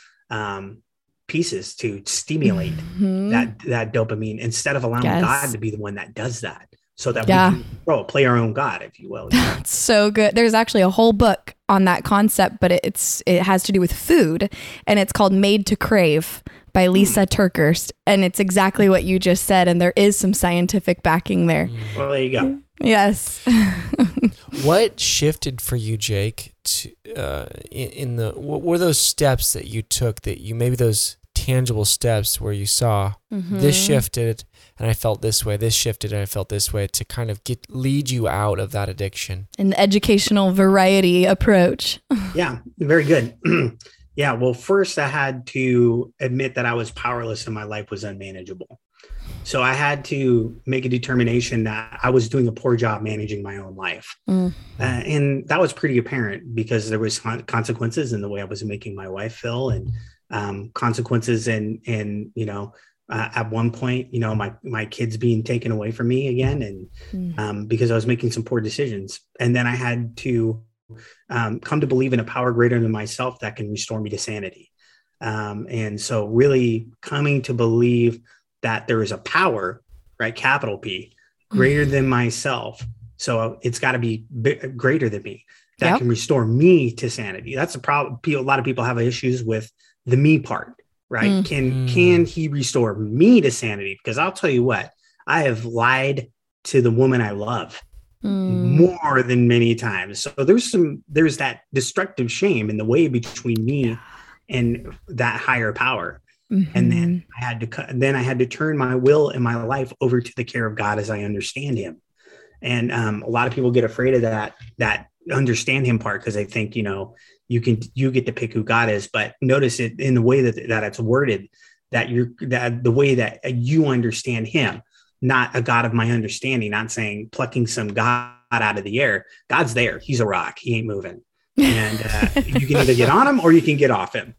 B: pieces to stimulate that dopamine instead of allowing God to be the one that does that, so that we can play our own God, if you will.
F: That's so good. There's actually a whole book on that concept, but it has to do with food, and it's called Made to Crave by Lisa TerKeurst. And it's exactly what you just said. And there is some scientific backing there.
B: Well, there you go.
F: Yes.
E: What shifted for you, Jake, what were those steps that you took, maybe those tangible steps where you saw this shifted and I felt this way, this shifted and I felt this way, to kind of lead you out of that addiction? An
F: educational variety approach.
B: Yeah, very good. Yeah, well, first I had to admit that I was powerless and my life was unmanageable. So I had to make a determination that I was doing a poor job managing my own life. And that was pretty apparent because there was consequences in the way I was making my wife feel, and consequences in at one point, my kids being taken away from me again. And because I was making some poor decisions. And then I had to come to believe in a power greater than myself that can restore me to sanity. And so really coming to believe that there is a power, right? Capital P, greater than myself. So it's got to be greater than me that can restore me to sanity. That's a problem. A lot of people have issues with the me part, right? Can he restore me to sanity? Because I'll tell you what, I have lied to the woman I love more than many times. So there's that destructive shame in the way between me and that higher power. And then I had to turn my will and my life over to the care of God as I understand him. And a lot of people get afraid of that understand him part, because they think, you get to pick who God is. But notice it in the way that it's worded, that the way that you understand him, not a God of my understanding, not saying plucking some God out of the air. God's there. He's a rock. He ain't moving. And you can either get on him or you can get off him.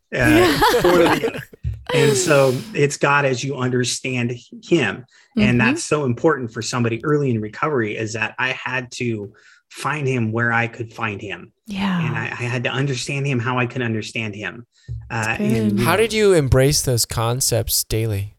B: And so it's God as you understand him. And that's so important for somebody early in recovery, is that I had to find him where I could find him. Yeah. And I had to understand him how I could understand him. And
E: how did you embrace those concepts daily?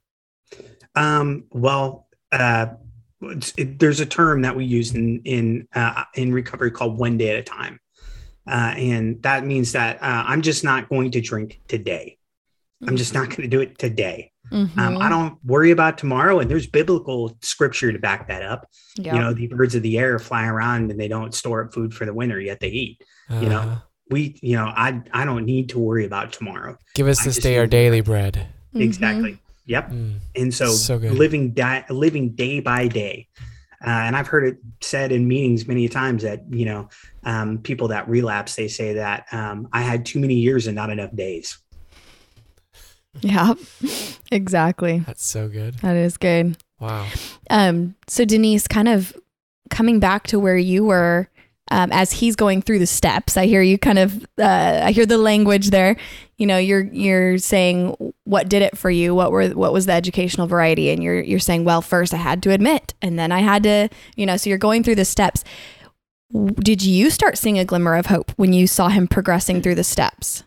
B: There's a term that we use in recovery called one day at a time. And that means that I'm just not going to drink today. I'm just not going to do it today. I don't worry about tomorrow. And there's biblical scripture to back that up.
F: Yep.
B: You know, the birds of the air fly around and they don't store up food for the winter, yet they eat. You know, I don't need to worry about tomorrow.
E: Give us this day our daily bread.
B: Exactly. Yep. And so living day by day. And I've heard it said in meetings many times that, you know, people that relapse, they say that I had too many years and not enough days.
F: Yeah, exactly.
E: That's so good.
F: That is good.
E: Wow.
F: So Denise, kind of coming back to where you were, as he's going through the steps, I hear you kind of, I hear the language there. You know, you're saying, what did it for you? What was the educational variety? And you're saying, well, first I had to admit, and then I had to, you know, so you're going through the steps. Did you start seeing a glimmer of hope when you saw him progressing through the steps?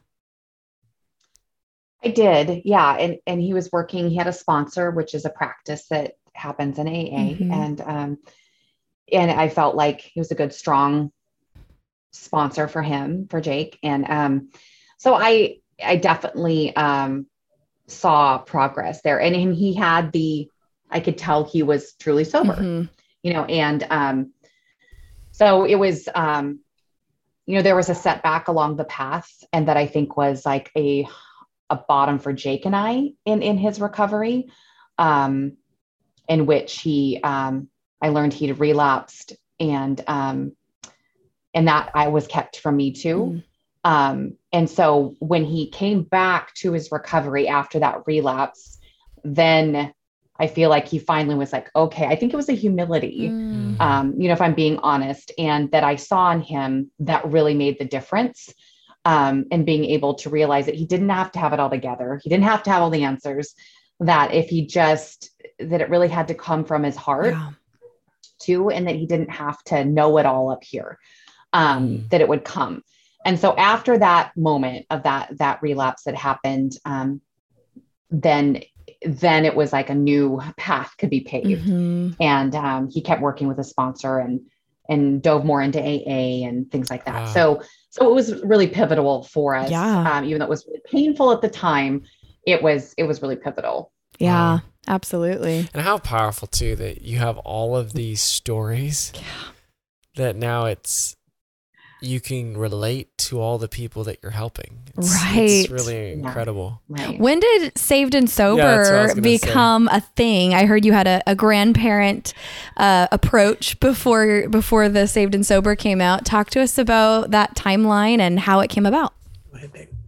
A: I did. Yeah. And he was working, he had a sponsor, which is a practice that happens in AA. And I felt like he was a good, strong sponsor for him, for Jake. And so I definitely saw progress there. And he had I could tell he was truly sober, you know, and so it was, you know, there was a setback along the path, and that I think was like a bottom for Jake and I in his recovery, in which I learned he'd relapsed, and that I was kept from me too. And so when he came back to his recovery after that relapse, then I feel like he finally was like, okay, I think it was a humility, you know, if I'm being honest, and that I saw in him that really made the difference. And being able to realize that he didn't have to have it all together. He didn't have to have all the answers, that if that it really had to come from his heart too. And that he didn't have to know it all up here, that it would come. And so after that moment of that relapse that happened, then it was like a new path could be paved. And he kept working with a sponsor and dove more into AA and things like that.
E: Wow.
A: So it was really pivotal for us.
F: Yeah.
A: Even though it was really painful at the time, it was really pivotal.
F: Yeah, absolutely.
E: And how powerful too, that you have all of these stories that now you can relate to all the people that you're helping. It's really incredible.
A: Right.
F: When did Saved and Sober become a thing? I heard you had a grandparent approach before the Saved and Sober came out. Talk to us about that timeline and how it came about.
B: Go ahead, babe.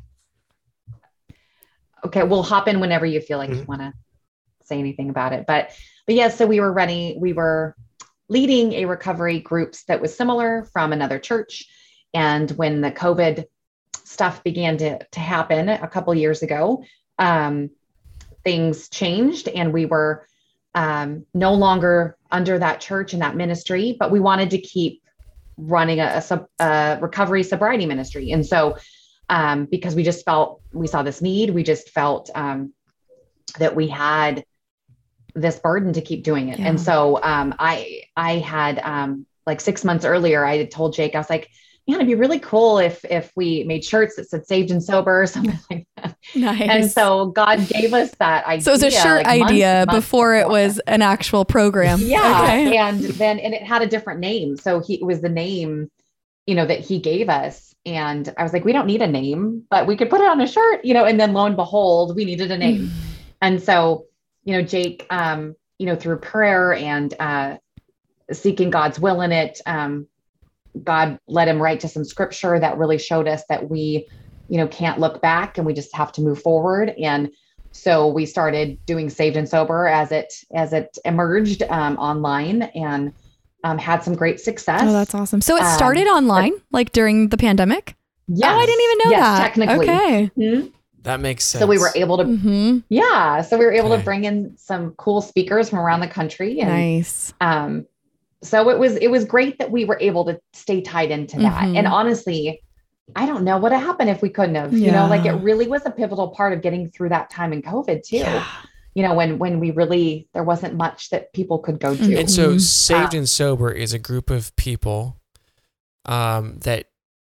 A: Okay, we'll hop in whenever you feel like you want to say anything about it. But yeah, so we were leading a recovery groups that was similar from another church. And when the COVID stuff began to happen a couple of years ago, things changed, and we were no longer under that church and that ministry, but we wanted to keep running a recovery sobriety ministry. And so because we saw this need, we just felt that we had this burden to keep doing it. Yeah. And so I had like 6 months earlier, I had told Jake, I was like, man, it'd be really cool if we made shirts that said Saved and Sober or something like that. Nice. And so God gave us that idea.
F: So it was a shirt idea before it was an actual program.
A: Yeah. Okay. And it had a different name. So it was the name, you know, that he gave us. And I was like, we don't need a name, but we could put it on a shirt, you know, and then lo and behold, we needed a name. And so, you know, Jake, you know, through prayer and seeking God's will in it, God led him right to some scripture that really showed us that we, you know, can't look back and we just have to move forward. And so we started doing Saved and Sober as it emerged online, and had some great success.
F: Oh, that's awesome. So it started online, like during the pandemic?
A: Yeah.
F: Oh, I didn't even know that.
A: Technically.
F: Okay.
A: Mm-hmm.
E: That makes sense.
A: So we were able to, to bring in some cool speakers from around the country. And,
F: nice.
A: So it was great that we were able to stay tied into that. And honestly, I don't know what would happen if we couldn't have, you know, like it really was a pivotal part of getting through that time in COVID too. Yeah. You know, when we really, there wasn't much that people could go do.
E: And so Saved and Sober is a group of people that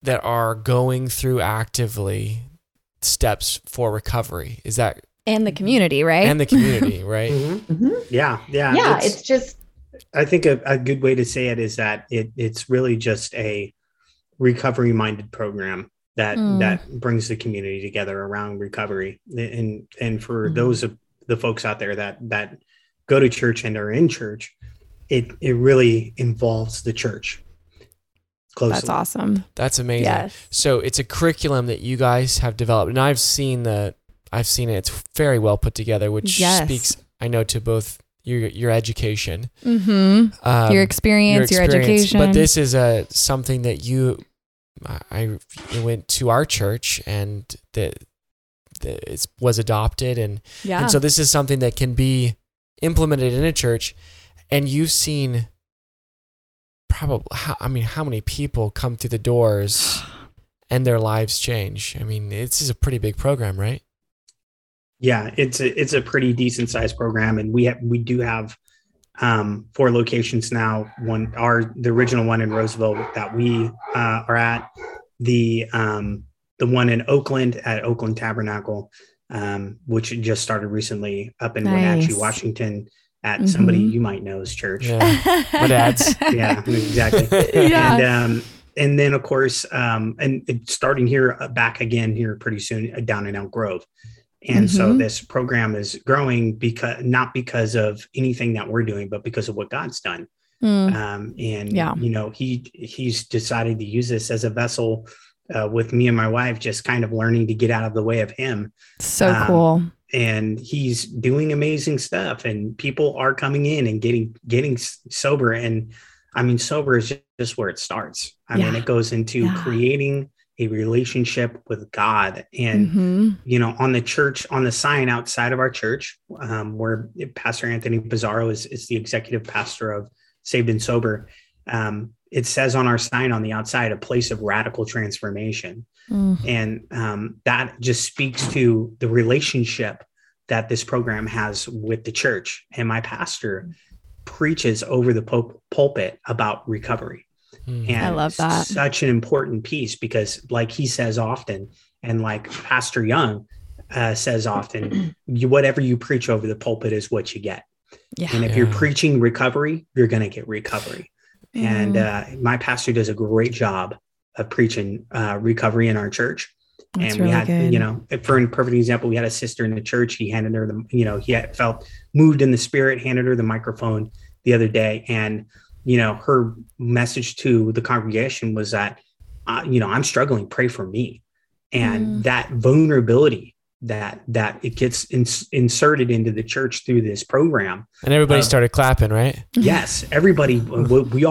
E: that are going through actively steps for recovery. Is that
F: and the community, right?
E: And the community, right?
B: Yeah.
A: Yeah. It's just,
B: I think a good way to say it is that it's really just a recovery minded program that brings the community together around recovery. And for those of the folks out there that go to church and are in church, it really involves the church closely.
F: That's awesome.
E: That's amazing.
F: Yes.
E: So it's a curriculum that you guys have developed, and I've seen it. It's very well put together, which speaks, I know, to both your education,
F: your experience, your education.
E: But this is something that I went to our church, and that it was adopted, and so this is something that can be implemented in a church. And you've seen probably, how many people come through the doors and their lives change? I mean, this is a pretty big program, right?
B: Yeah, it's a pretty decent sized program, and we do have 4 locations now. The original one in Roseville that we are at, the one in Oakland at Oakland Tabernacle, which just started recently up in Wenatchee, Washington, at somebody you might know's church.
E: Yeah. My dad's.
B: Yeah, exactly. Yeah. And then of course, and starting here back again here pretty soon down in Elk Grove. And so this program is growing not because of anything that we're doing, but because of what God's done. He's decided to use this as a vessel with me and my wife, just kind of learning to get out of the way of him.
F: So cool.
B: And he's doing amazing stuff, and people are coming in and getting sober. And I mean, sober is just where it starts. I mean, it goes into creating a relationship with God. And, on the sign outside of our church, where Pastor Anthony Pizarro is the executive pastor of Saved and Sober, it says on our sign on the outside, a place of radical transformation. And that just speaks to the relationship that this program has with the church. And my pastor preaches over the pulpit about recovery. And
F: I love that.
B: Such an important piece, because like he says often, and like Pastor Young says often, whatever you preach over the pulpit is what you get. Yeah. And if you're preaching recovery, you're going to get recovery. And my pastor does a great job of preaching recovery in our church.
F: That's
B: and we
F: really
B: had,
F: good.
B: For a perfect example, we had a sister in the church. He handed her he had felt moved in the spirit, handed her the microphone the other day. And, her message to the congregation was that, I'm struggling, pray for me. And that vulnerability that it gets inserted into the church through this program.
E: And everybody started clapping, right?
B: Yes. Everybody, all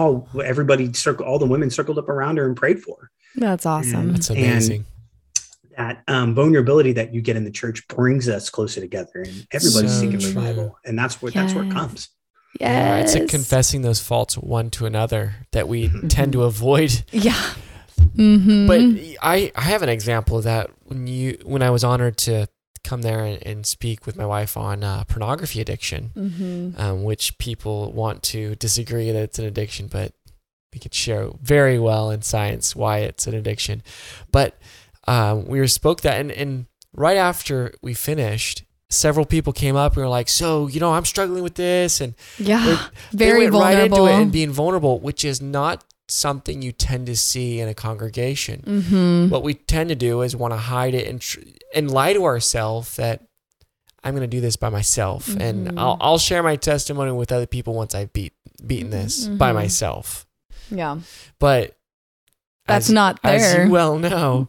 B: the women circled up around her and prayed for her.
F: That's awesome.
E: That's amazing.
B: And that vulnerability that you get in the church brings us closer together, and everybody's seeking revival. And that's where it comes.
F: Yes.
E: It's confessing those faults one to another that we tend to avoid.
F: Yeah.
E: But I have an example of that when I was honored to come there and speak with my wife on pornography addiction, which people want to disagree that it's an addiction, but we could show very well in science why it's an addiction. But we spoke that, and right after we finished, several people came up and were like, so, I'm struggling with this. And
F: very vulnerable.
E: Right into it and being vulnerable, which is not something you tend to see in a congregation. What we tend to do is want to hide it and lie to ourselves that I'm going to do this by myself. And I'll share my testimony with other people once I've beaten this by myself.
F: Yeah.
E: But
F: that's not there.
E: As you well know,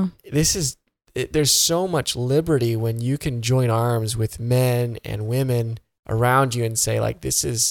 F: there's
E: so much liberty when you can join arms with men and women around you and say, like,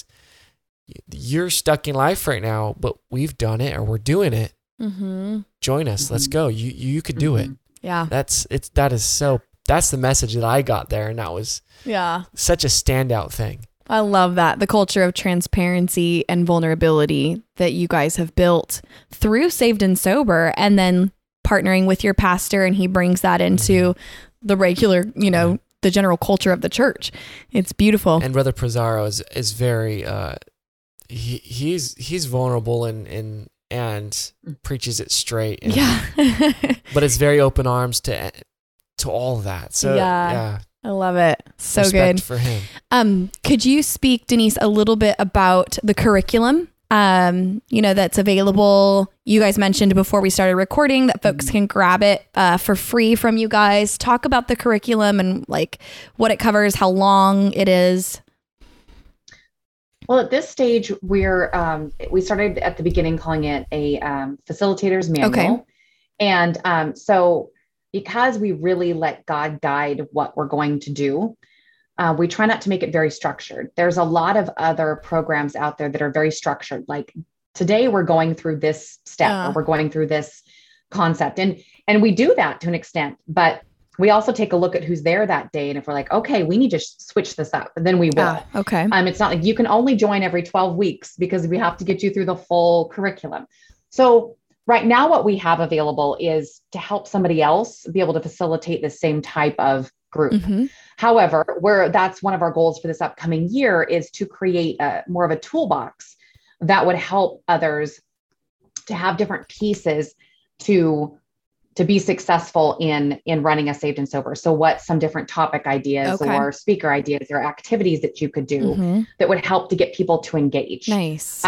E: you're stuck in life right now, but we've done it, or we're doing it. Join us. Let's go. You could do it.
F: Yeah.
E: That's the message that I got there. And that was such a standout thing.
F: I love that. The culture of transparency and vulnerability that you guys have built through Saved and Sober, and then partnering with your pastor, and he brings that into the regular, the general culture of the church. It's beautiful.
E: And Brother Pizarro is very, he's vulnerable and and preaches it straight. And,
F: Yeah.
E: but it's very open arms to all of that. So yeah.
F: I love it. So
E: Respect
F: good.
E: for him.
F: Could you speak, Denise, a little bit about the curriculum, that's available? You guys mentioned before we started recording that folks can grab it for free from you guys. Talk about the curriculum and like what it covers, how long it is.
A: Well, at this stage, we started at the beginning calling it a facilitator's manual.
F: Okay.
A: And so because we really let God guide what we're going to do, we try not to make it very structured. There's a lot of other programs out there that are very structured. Like today we're going through this step or we're going through this concept. And we do that to an extent, but we also take a look at who's there that day. And if we're like, okay, we need to switch this up, then we will.
F: Okay.
A: It's not like you can only join every 12 weeks because we have to get you through the full curriculum. So right now, what we have available is to help somebody else be able to facilitate the same type of group.
F: Mm-hmm.
A: However, that's one of our goals for this upcoming year is to create more of a toolbox that would help others to have different pieces to be successful in running a Saved and Sober. So what's some different topic ideas or speaker ideas or activities that you could do that would help to get people to engage?
F: Nice.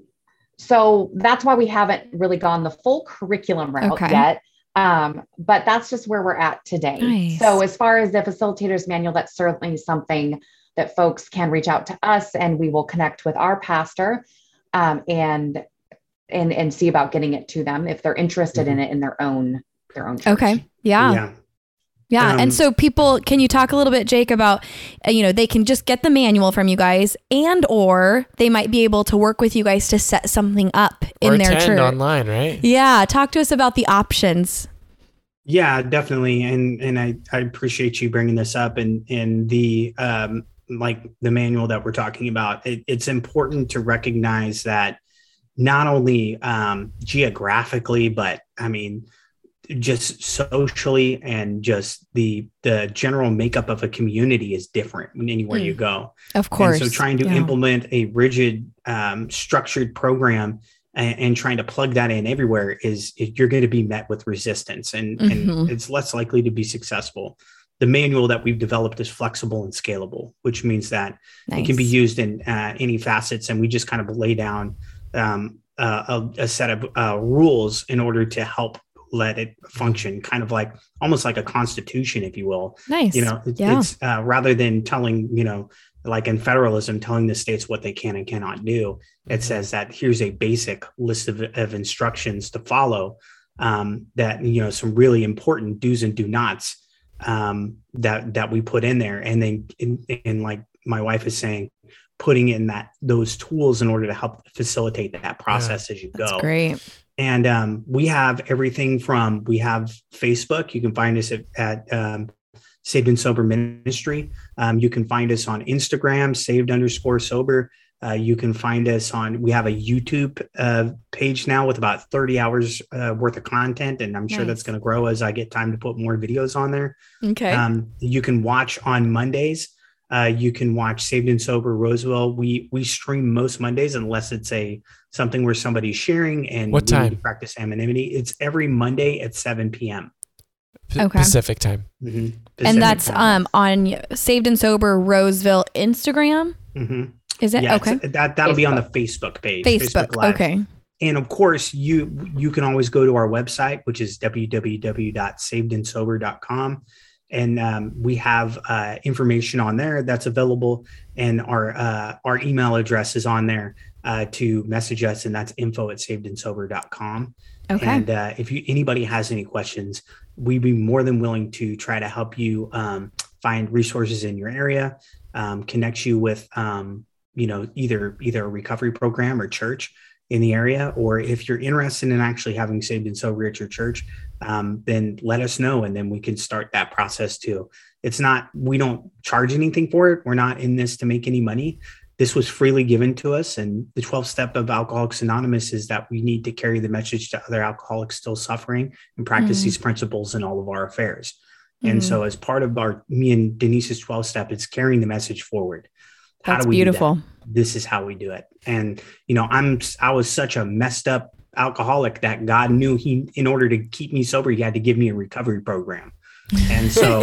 A: So that's why we haven't really gone the full curriculum route yet. But that's just where we're at today.
F: Nice.
A: So as far as the facilitator's manual, that's certainly something that folks can reach out to us and we will connect with our pastor and see about getting it to them if they're interested in it in their own church.
F: Okay. Yeah. And so people, can you talk a little bit, Jake, about, they can just get the manual from you guys or they might be able to work with you guys to set something up in their church
E: online, right?
F: Yeah. Talk to us about the options.
B: Yeah, definitely. And I appreciate you bringing this up and the, like the manual that we're talking about. It's important to recognize that not only geographically, but I mean, just socially and just the general makeup of a community is different anywhere you go.
F: Of course.
B: And so trying to implement a rigid, structured program and trying to plug that in everywhere you're going to be met with resistance and it's less likely to be successful. The manual that we've developed is flexible and scalable, which means that it can be used in any facets. And we just kind of lay down a set of rules in order to help let it function, kind of like almost like a constitution, if you will.
F: Nice.
B: It's rather than telling, like in federalism, telling the states what they can and cannot do. It says that here's a basic list of instructions to follow that, some really important do's and do nots that we put in there. And then in like my wife is saying, putting in those tools in order to help facilitate that process as you go.
F: That's great.
B: And we have everything we have Facebook. You can find us at Saved and Sober Ministry. You can find us on Instagram, saved_sober. You can find us we have a YouTube page now with about 30 hours worth of content. And I'm sure that's going to grow as I get time to put more videos on there.
F: Okay.
B: You can watch on Mondays. You can watch Saved and Sober Roseville. We stream most Mondays unless it's something where somebody's sharing and
E: what time?
B: We need to practice anonymity. It's every Monday at 7 p.m.
E: Pacific time.
B: Mm-hmm. Pacific
F: and that's
B: time.
F: On Saved and Sober Roseville Instagram.
B: Mm-hmm.
F: Is it?
B: Yeah,
F: okay.
B: That'll be on the Facebook page.
F: Facebook Live. Okay.
B: And of course, you can always go to our website, which is www.savedandsober.com. And we have information on there that's available, and our email address is on there to message us, and that's info@savedandsober.com.
F: Okay.
B: And if anybody has any questions, we'd be more than willing to try to help you find resources in your area, connect you with either a recovery program or church in the area, or if you're interested in actually having Saved and Sober at your church, then let us know, and then we can start that process too. We don't charge anything for it. We're not in this to make any money. This was freely given to us. And the 12th step of Alcoholics Anonymous is that we need to carry the message to other alcoholics still suffering and practice these principles in all of our affairs. And so as part of me and Denise's 12th step, it's carrying the message forward. How
F: That's
B: do we
F: beautiful.
B: do that? This is how we do it. And, I was such a messed up alcoholic that God knew in order to keep me sober, he had to give me a recovery program. And so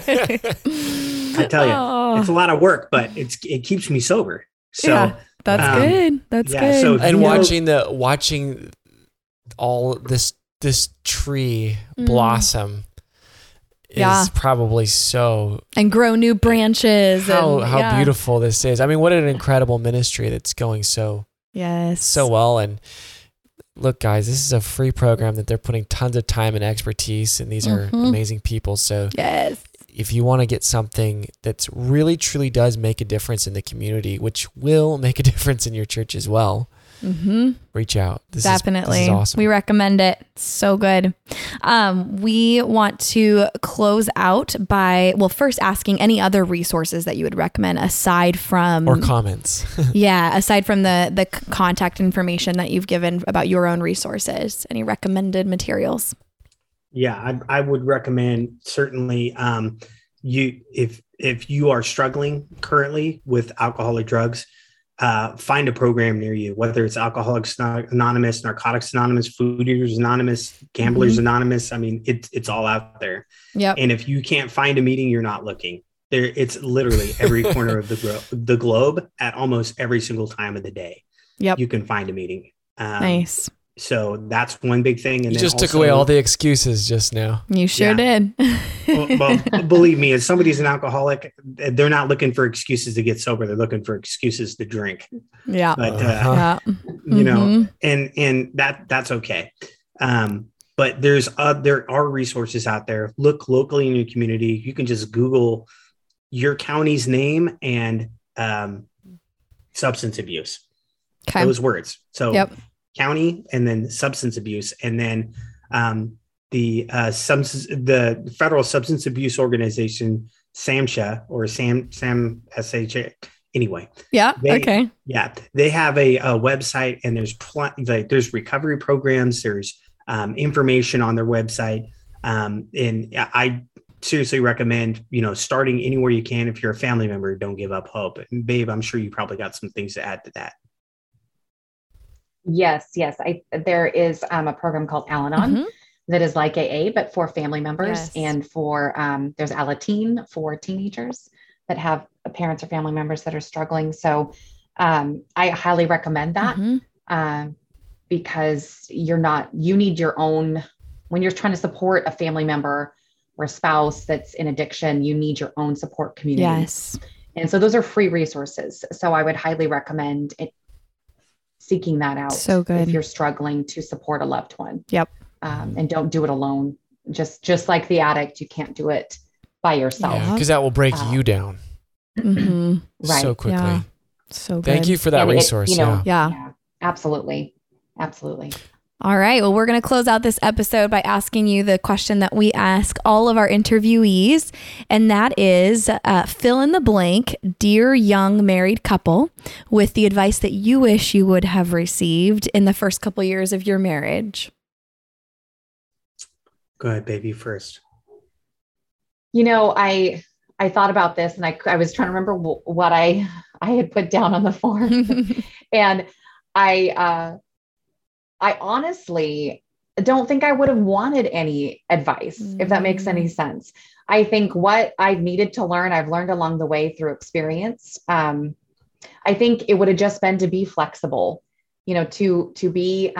B: I tell you, it's a lot of work, but it keeps me sober. So
F: yeah, that's good. That's good.
B: So
E: and watching all this tree blossom is probably so,
F: and grow new branches.
E: How beautiful this is. I mean, what an incredible ministry that's going so well. And look, guys, this is a free program that they're putting tons of time and expertise, and these are amazing people. So if you want to get something that's really truly does make a difference in the community, which will make a difference in your church as well, reach out.
F: Definitely.
E: This is awesome.
F: We recommend it. So good. We want to close out by, first asking any other resources that you would recommend aside from...
E: Or comments.
F: Aside from the contact information that you've given about your own resources. Any recommended materials?
B: Yeah, I would recommend certainly if you are struggling currently with alcohol or drugs, find a program near you, whether it's Alcoholics Anonymous, Narcotics Anonymous, Food Eaters Anonymous, Gamblers Anonymous. I mean, it's all out there.
F: Yep.
B: And if you can't find a meeting, you're not looking. It's literally every corner of the globe at almost every single time of the day.
F: Yep.
B: You can find a meeting.
F: Nice.
B: So that's one big thing. And
E: you
B: then
E: just took away all the excuses just now.
F: You sure did.
B: well, believe me, if somebody's an alcoholic, they're not looking for excuses to get sober. They're looking for excuses to drink.
F: Yeah.
B: But, you know, and that's okay. But there are resources out there. Look locally in your community. You can just Google your county's name and substance abuse.
F: Okay.
B: Those words. So county and then substance abuse, and then the Federal Substance Abuse Organization, SAMHSA, or SAMHSA. Anyway, they have a website, and there's recovery programs. There's information on their website, and I seriously recommend starting anywhere you can. If you're a family member, don't give up hope. And babe, I'm sure you probably got some things to add to that.
A: Yes. There is a program called Al-Anon that is like AA, but for family members, and for there's Alateen for teenagers that have parents or family members that are struggling. So I highly recommend that because you need your own, when you're trying to support a family member or a spouse that's in addiction, you need your own support community.
F: Yes.
A: And so those are free resources. So I would highly recommend seeking that out.
F: So good.
A: If you're struggling to support a loved one.
F: Yep.
A: And don't do it alone. Just like the addict, you can't do it by yourself.
E: Yeah, because that will break you down.
A: Right.
E: So quickly.
F: Yeah. So good.
E: Thank you for that resource.
A: Yeah, absolutely.
F: All right. Well, we're going to close out this episode by asking you the question that we ask all of our interviewees. And that is fill in the blank, dear young married couple, with the advice that you wish you would have received in the first couple years of your marriage.
B: Go ahead, baby, first.
A: I thought about this, and I was trying to remember what I had put down on the form. And I honestly don't think I would have wanted any advice, if that makes any sense. I think what I've needed to learn, I've learned along the way through experience. I think it would have just been to be flexible, to be,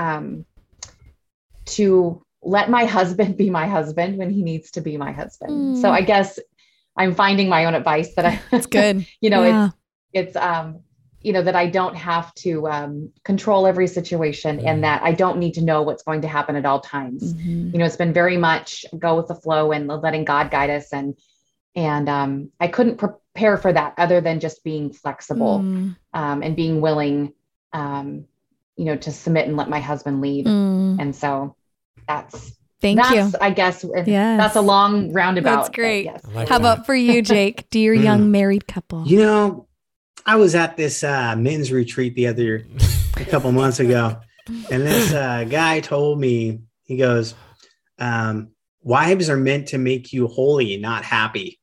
A: to let my husband be my husband when he needs to be my husband. So I guess I'm finding my own advice that
F: It's good.
A: It's that I don't have to control every situation, and that I don't need to know what's going to happen at all times. It's been very much go with the flow and letting God guide us. And I couldn't prepare for that other than just being flexible and being willing, to submit and let my husband lead. And so that's you. I guess that's a long roundabout.
F: That's great.
A: Yes.
F: How about for you, Jake? Dear young married couple.
B: I was at this men's retreat a couple months ago, and this guy told me, he goes, wives are meant to make you holy, not happy.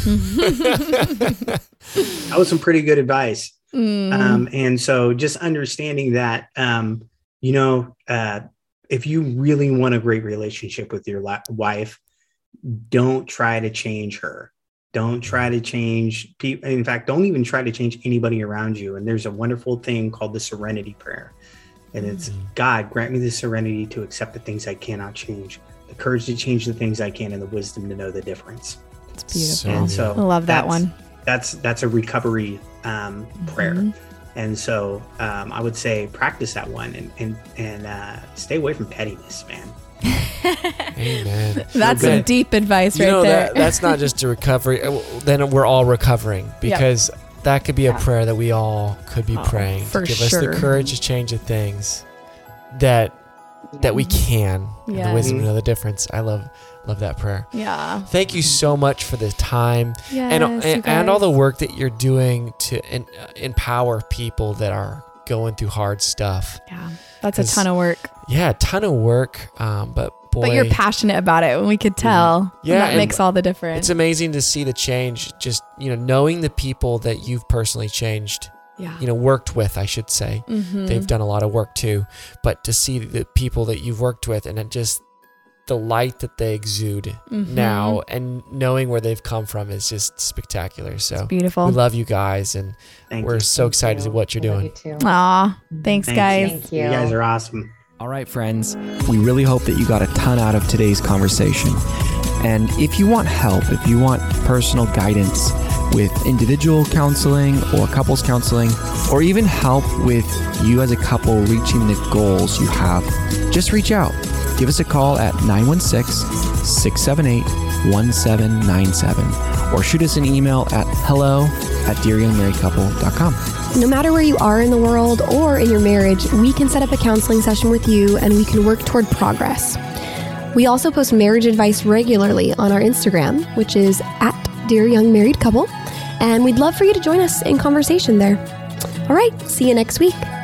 B: That was some pretty good advice. And so just understanding that, if you really want a great relationship with your wife, don't try to change her. Don't try to change people. In fact, don't even try to change anybody around you. And there's a wonderful thing called the serenity prayer. And it's, God, grant me the serenity to accept the things I cannot change, the courage to change the things I can, and the wisdom to know the difference.
F: It's beautiful.
B: And so
F: I love that one.
B: That's a recovery prayer. And so I would say practice that one and stay away from pettiness, man.
E: Amen.
F: That's some deep advice right there.
E: That's not just a recovery. Then we're all recovering, because that could be a prayer that we all could be praying to give us the courage to change the things that we can, and the wisdom to know the difference. I love that prayer.
F: Yeah.
E: Thank you so much for the time and all the work that you're doing to empower people that are going through hard stuff.
F: Yeah. That's a ton of work.
E: Yeah, a ton of work. But boy,
F: but you're passionate about it, and we could tell. Yeah, and that makes all the difference.
E: It's amazing to see the change. Just knowing the people that you've personally changed. Yeah. Worked with, I should say. They've done a lot of work too. But to see the people that you've worked with, and it just the light that they exude now, and knowing where they've come from is just spectacular. So
F: it's beautiful.
E: We love you guys, and we're so excited to what you're doing.
F: Aw, thanks guys.
A: Thank you.
B: You guys are awesome.
C: All right, friends, we really hope that you got a ton out of today's conversation. And if you want help, if you want personal guidance with individual counseling or couples counseling, or even help with you as a couple reaching the goals you have, just reach out. Give us a call at 916-678-1797 or shoot us an email at hello@dearyoungmarriedcouple.com.
D: No matter where you are in the world or in your marriage, we can set up a counseling session with you and we can work toward progress. We also post marriage advice regularly on our Instagram, which is @dearyoungmarriedcouple, and we'd love for you to join us in conversation there. All right, see you next week.